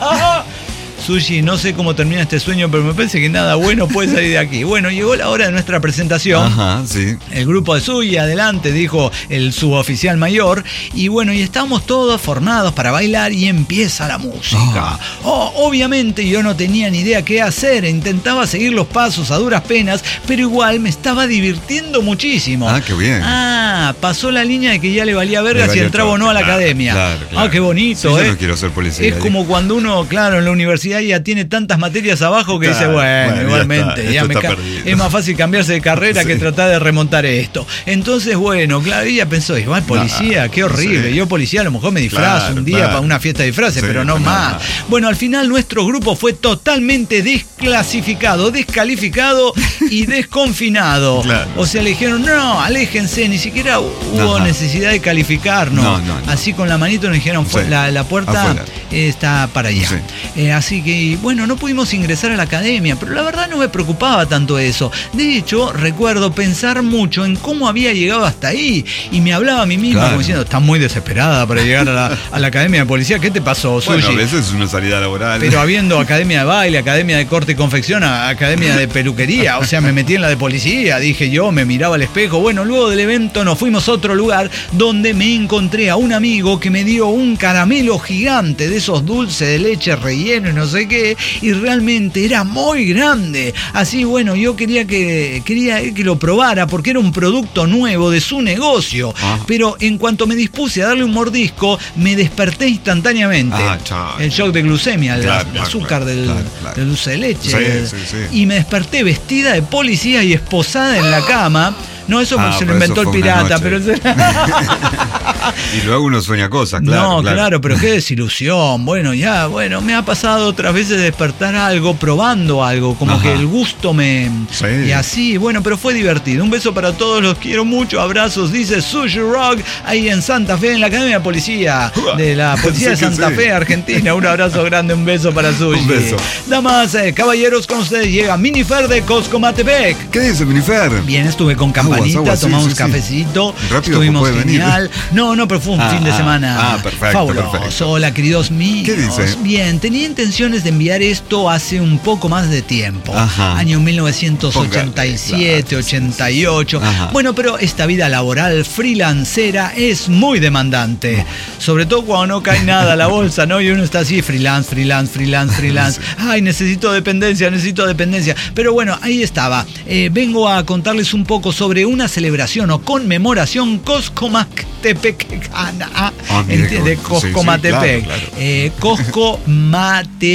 Sushi, no sé cómo termina este sueño, pero me parece que nada bueno puede salir de aquí. Bueno, llegó la hora de nuestra presentación. Ajá, sí. El grupo de Sushi, adelante, dijo el suboficial mayor. Y bueno, y estamos todos formados para bailar y empieza la música. Ah. Oh, obviamente yo no tenía ni idea qué hacer. Intentaba seguir los pasos a duras penas, pero igual me estaba divirtiendo muchísimo. Ah, qué bien. Ah, pasó la línea de que ya le valía Le verga si valía entraba o no a la claro, academia. claro, claro. Ah, qué bonito, Sí, yo ¿eh? no quiero ser policía. Es como cuando uno, claro, en la universidad ya tiene tantas materias abajo que Claro, dice, bueno, bueno, ya igualmente, está, ya esto me está ca- perdido. es más fácil cambiarse de carrera Sí. que tratar de remontar esto. Entonces, bueno, claro, ella pensó, igual policía, Nah, qué horrible. sí. Yo policía a lo mejor me disfrazo Claro, un día claro. para una fiesta de disfraces, Sí, pero no pero más. nada. Bueno, al final nuestro grupo fue totalmente desclasificado, descalificado y desconfinado. Claro. O sea, le dijeron, no, aléjense, ni siquiera hubo Ajá. necesidad de calificarnos. No, no, no. Así con la manito nos dijeron, fue- Sí. la, la puerta Afuera. está para allá. Sí. Eh, así que, bueno, no pudimos ingresar a la academia, pero la verdad no me preocupaba tanto eso. De hecho, recuerdo pensar mucho en cómo había llegado hasta ahí y me hablaba a mí misma Claro. como diciendo, estás muy desesperada para llegar a la, a la academia de policía, ¿qué te pasó, Sushi? Bueno, a veces es una salida laboral. Pero habiendo academia de baile, academia de corte y confección, a- academia de peluquería, o sea, me metí en la de policía, dije yo, me miraba al espejo. Bueno, luego del evento nos fuimos a otro lugar donde me encontré a un amigo que me dio un caramelo gigante de esos dulces de leche relleno y no sé qué, y realmente era muy grande. Así, bueno, yo quería que, quería que lo probara porque era un producto nuevo de su negocio, Ah. pero en cuanto me dispuse a darle un mordisco, me desperté instantáneamente. Ah, chao. El shock de glucemia, el, Claro, el claro, azúcar claro, del, claro, claro. del dulce de leche. Sí, sí, sí. Y me desperté vestida de policía y esposada en la cama. No, eso Ah, se lo pero inventó eso el fue una pirata, noche. pero... Y luego uno sueña cosas, claro. no, claro. claro, pero qué desilusión. Bueno, ya, bueno, me ha pasado otras veces despertar algo, probando algo, como Ajá. que el gusto me... Sí. Y así, bueno, pero fue divertido. Un beso para todos, los quiero mucho, abrazos, dice Sushi Rock, ahí en Santa Fe, en la Academia de Policía, de la Policía de Sí que Santa sí. Fe, Argentina. Un abrazo grande, un beso para Sushi. Un beso. Damas, eh, caballeros, con ustedes llega Minifer de Coscomatepec. ¿Qué dice, Minifer? Bien, estuve con Campanita, Aguas, aguas, sí, tomamos sí, sí. cafecito, Rápido estuvimos que puede venir. genial. No, no, pero fue un Ah, fin de ah, semana ah, perfecto, fabuloso. perfecto. Hola, queridos míos. ¿Qué dice? Bien, tenía intenciones de enviar esto hace un poco más de tiempo. Ajá. Año mil novecientos ochenta y siete, Póngale, ochenta y ocho. Ajá. Bueno, pero esta vida laboral freelancera es muy demandante. Sobre todo cuando no cae nada a la bolsa, ¿no? Y uno está así, freelance, freelance, freelance, freelance. Ay, necesito dependencia, necesito dependencia. Pero bueno, ahí estaba. Eh, vengo a contarles un poco sobre una celebración o conmemoración Coscomatepecana. Ah, mire, ¿Entiende? sí, sí, Coscomatepec. claro, claro. Eh, Coscomatepec.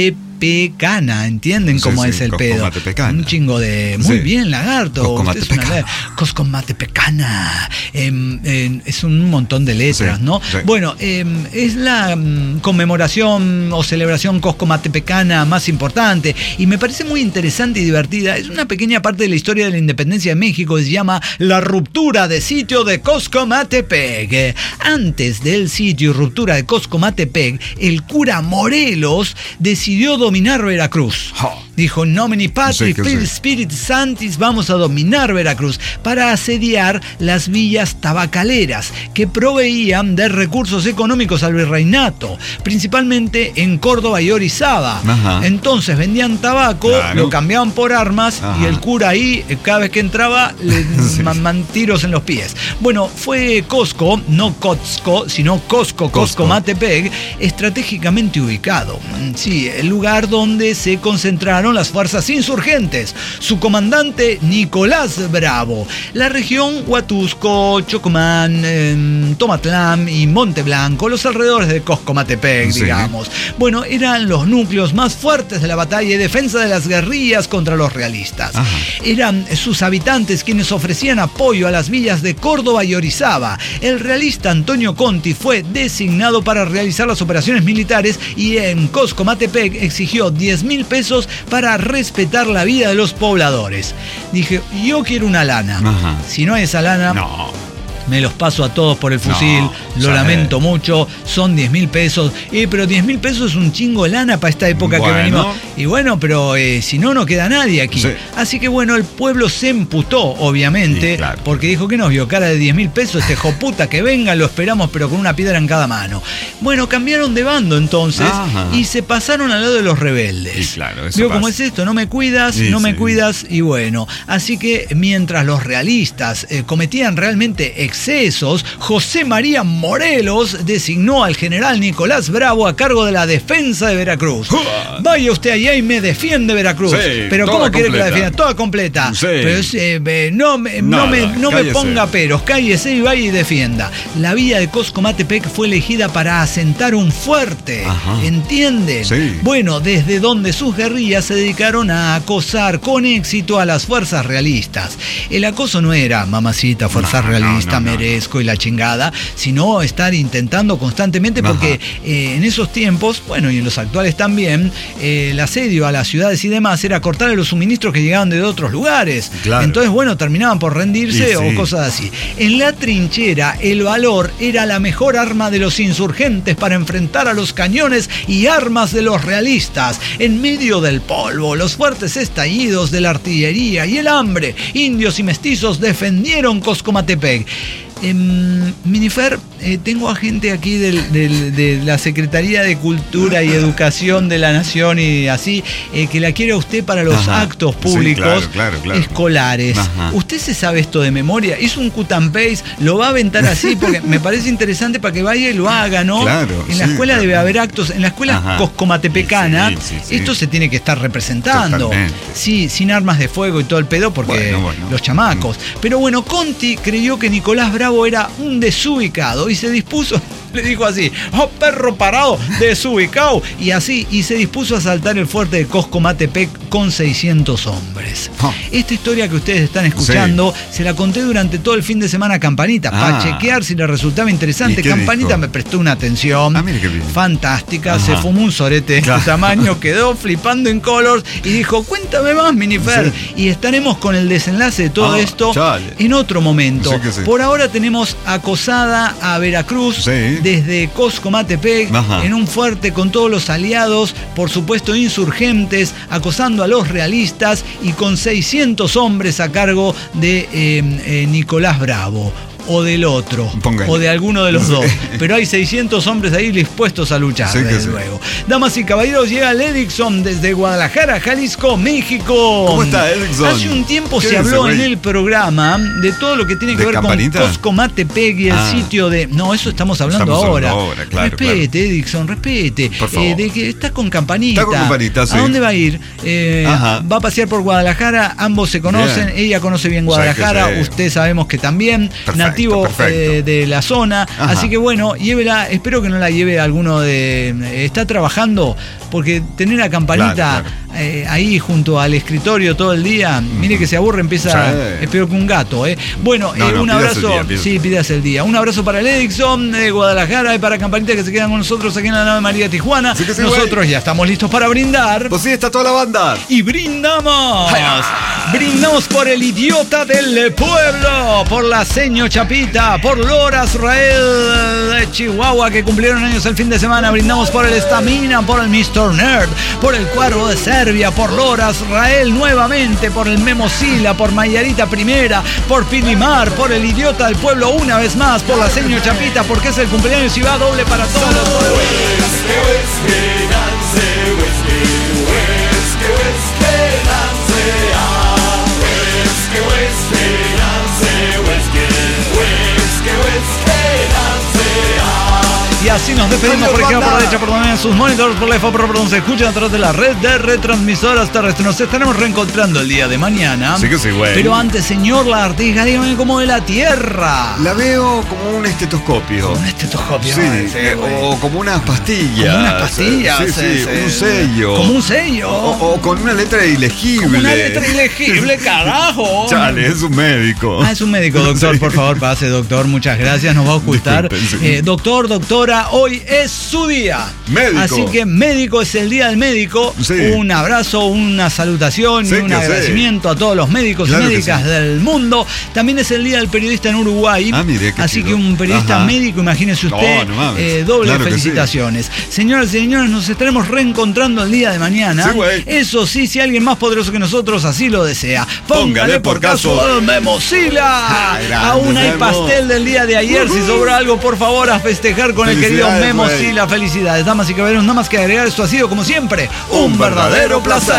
Matepecana, ¿entienden Sí, cómo sí, es el Cosco pedo? Matepecana. Un chingo de... Muy Sí. bien, lagarto. Cosco Usted es una Matepecana. le- Cosco Matepecana. Em, em, es un montón de letras, Sí, ¿no? sí. Bueno, em, es la mm, conmemoración o celebración Cosco Matepecana más importante y me parece muy interesante y divertida. Es una pequeña parte de la historia de la independencia de México que se llama la ruptura de sitio de Coscomatepec. Eh, Antes del sitio y ruptura de Coscomatepec, el cura Morelos decidió dominar Veracruz. Ja. Dijo, nomini patri, Sí, que Filii sí. Spiritus Sanctis, vamos a dominar Veracruz para asediar las villas tabacaleras que proveían de recursos económicos al virreinato, principalmente en Córdoba y Orizaba. Ajá. Entonces vendían tabaco, Claro. lo cambiaban por armas Ajá. y el cura ahí, eh, cada vez que entraba, le Sí. mandaban tiros en los pies. Bueno, fue Cosco, no Cosco, sino Cosco, Cosco. Coscomatepec, estratégicamente ubicado. Mm, Sí, el lugar donde se concentraron las fuerzas insurgentes. Su comandante, Nicolás Bravo. La región Huatusco, Chocomán, eh, Tomatlán y Monteblanco, los alrededores de Coscomatepec, Sí. digamos. Bueno, eran los núcleos más fuertes de la batalla y defensa de las guerrillas contra los realistas. Ajá. Eran sus habitantes quienes ofrecían apoyo a las villas de Córdoba y Orizaba. El realista Antonio Conti fue designado para realizar las operaciones militares y en Coscomatepec exigió diez mil pesos para respetar la vida de los pobladores. Dije, yo quiero una lana. Ajá. Si no hay esa lana... No. Me los paso a todos por el fusil, No, lo ya lamento es. mucho, son diez mil pesos. Eh, pero diez mil pesos es un chingo de lana para esta época Bueno. que venimos. Y bueno, pero eh, si no, no queda nadie aquí. Sí. Así que bueno, el pueblo se emputó, obviamente, Sí, claro. porque dijo que nos vio cara de diez mil pesos, este joputa que venga, lo esperamos, pero con una piedra en cada mano. Bueno, cambiaron de bando entonces Ajá. y se pasaron al lado de los rebeldes. Y claro, eso Digo, ¿cómo pasa. es esto? No me cuidas, Sí, no me sí. cuidas, y bueno. Así que mientras los realistas eh, cometían realmente excesos, José María Morelos designó al general Nicolás Bravo a cargo de la defensa de Veracruz. Vaya usted allá y me defiende Veracruz. Sí, pero toda ¿cómo quiere que la completa. defienda? Toda completa. Sí. Pero es, eh, eh, no, me, no, Nada, me, no me cállese. ponga peros, cállese y vaya y defienda. La villa de Coscomatepec fue elegida para asentar un fuerte. Ajá. ¿Entienden? Sí. Bueno, desde donde sus guerrillas se dedicaron a acosar con éxito a las fuerzas realistas. El acoso no era, mamacita, fuerza No, no, realista, no, no, merezco y la chingada, sino estar intentando constantemente porque eh, en esos tiempos, bueno, y en los actuales también, eh, el asedio a las ciudades y demás era cortarle los suministros que llegaban de otros lugares. Claro. Entonces, bueno, terminaban por rendirse Y o sí. cosas así. En la trinchera, el valor era la mejor arma de los insurgentes para enfrentar a los cañones y armas de los realistas. En medio del polvo, los fuertes estallidos de la artillería y el hambre, indios y mestizos defendieron Coscomatepec. Eh, Minifer, eh, tengo a gente aquí del, del, de la Secretaría de Cultura y Educación de la Nación y así, eh, que la quiere a usted para los Ajá. actos Sí, públicos claro, claro, claro. escolares. Ajá. ¿Usted se sabe esto de memoria? Hizo un cut and paste, lo va a aventar así porque me parece interesante para que vaya y lo haga, ¿no? Claro, en la sí, escuela claro. debe haber actos, en la escuela Ajá. coscomatepecana, Sí, sí, sí. esto se tiene que estar representando. Totalmente. Sí, sin armas de fuego y todo el pedo porque Bueno, bueno. los chamacos. Pero bueno, Conti creyó que Nicolás Bravo era un desubicado y se dispuso, le dijo así, oh perro parado, desubicado, y así, y se dispuso a asaltar el fuerte de Coscomatepec con seiscientos hombres. Oh. Esta historia que ustedes están escuchando, se la conté durante todo el fin de semana a Campanita, Ah. para chequear si le resultaba interesante. ¿Y qué Campanita dijo? me prestó una atención Ah, mire qué bien. fantástica, Ajá. se fumó un sorete de Claro. este tamaño, quedó flipando en colors y dijo, cuéntame más, Minifer. Sí. Y estaremos con el desenlace de todo Ah, esto chale. en otro momento. Sí que sí. Por ahora tenemos acosada a Veracruz Sí. desde Coscomatepec, Ajá. en un fuerte con todos los aliados, por supuesto insurgentes, acosando a los realistas y con seiscientos hombres a cargo de eh, eh, Nicolás Bravo. O del otro, Póngale. o de alguno de los Sí. dos. Pero hay seiscientos hombres ahí dispuestos a luchar, Sí que desde sí. luego. Damas y caballeros, llega el Edixon desde Guadalajara, Jalisco, México. ¿Cómo está, Edixon? Hace un tiempo ¿Qué se dice, habló güey? en el programa de todo lo que tiene que ¿De ver Campanita? con Coscomatepec y el Ah. sitio de... No, eso estamos hablando Estamos ahora. hablando ahora, claro, respete, Edixon, respete. Por favor. Eh, de que está con Campanita. Está con Campanita, sí. ¿A dónde va a ir? Eh, Ajá. va a pasear por Guadalajara, ambos se conocen, Bien. ella conoce bien O sea que Guadalajara, sí. usted sabemos que también. Perfecto. nativo eh, de la zona. Ajá. Así que bueno, llévela, espero que no la lleve alguno de... Eh, está trabajando, porque tener a Campanita claro, claro. Eh, ahí junto al escritorio todo el día, mm. mire que se aburre, empieza, sí. es peor que un gato. Eh. Bueno, no, eh, un no, abrazo, día, pidas. sí, pidas el día. Un abrazo para el Edison de Guadalajara y para Campanita que se quedan con nosotros aquí en la nave María Tijuana. Sí, sí, nosotros güey. ya estamos listos para brindar. Pues sí, está toda la banda. Y brindamos. Brindamos por el idiota del pueblo, por la Seño Chapita, por Lora Israel de Chihuahua que cumplieron años el fin de semana. Brindamos por el Estamina, por el mister Nerd, por el Cuervo de Serbia, por Lora Israel nuevamente, por el Memo Sila, por Mayarita Primera, por Pilimar, por el idiota del pueblo una vez más, por la Seño Chapita, porque es el cumpleaños y va doble para todos. Y así nos despedimos por izquierda, por derecha, por donde en sus monitores, por la F O, por donde se escuchan a través de la red de retransmisoras terrestres. Nos estaremos reencontrando el día de mañana. Sí que sí, güey. Pero antes, señor Lagartija, dígame cómo de la Tierra. La veo como un estetoscopio. Como un estetoscopio. Sí, eh, o como unas pastillas. Como unas pastillas. Sí, sí, sí, sí. Un sello. Como un sello. O, o con una letra ilegible. Como una letra ilegible, carajo. Chale, es un médico. Ah, es un médico, doctor. Sí. Por favor, pase, doctor. Muchas gracias. Nos va a ocultar. Disculpen, sí. eh, doctor, doctora, hoy es su día. Médico. Así que médico es el día del médico. Sí. Un abrazo, una salutación sí, y un agradecimiento sí. a todos los médicos claro y médicas sí. del mundo. También es el día del periodista en Uruguay. Ah, mire, así chido. que un periodista Ajá. médico, imagínese usted, no, no eh, doble claro felicitaciones. Sí. Señoras y señores, nos estaremos reencontrando el día de mañana. Sí, Eso sí, si alguien más poderoso que nosotros así lo desea. Póngale, Póngale por, por caso, caso al Memo Sila. Aún hay pastel del día de ayer. Uh-huh. Si sobra algo, por favor, a festejar con el querido Memo Sila. Felicidades, damas y caballeros. Nada más que agregar, esto ha sido, como siempre, un, un verdadero placer.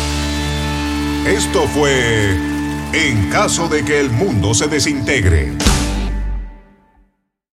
Esto fue En caso de que el mundo se desintegre.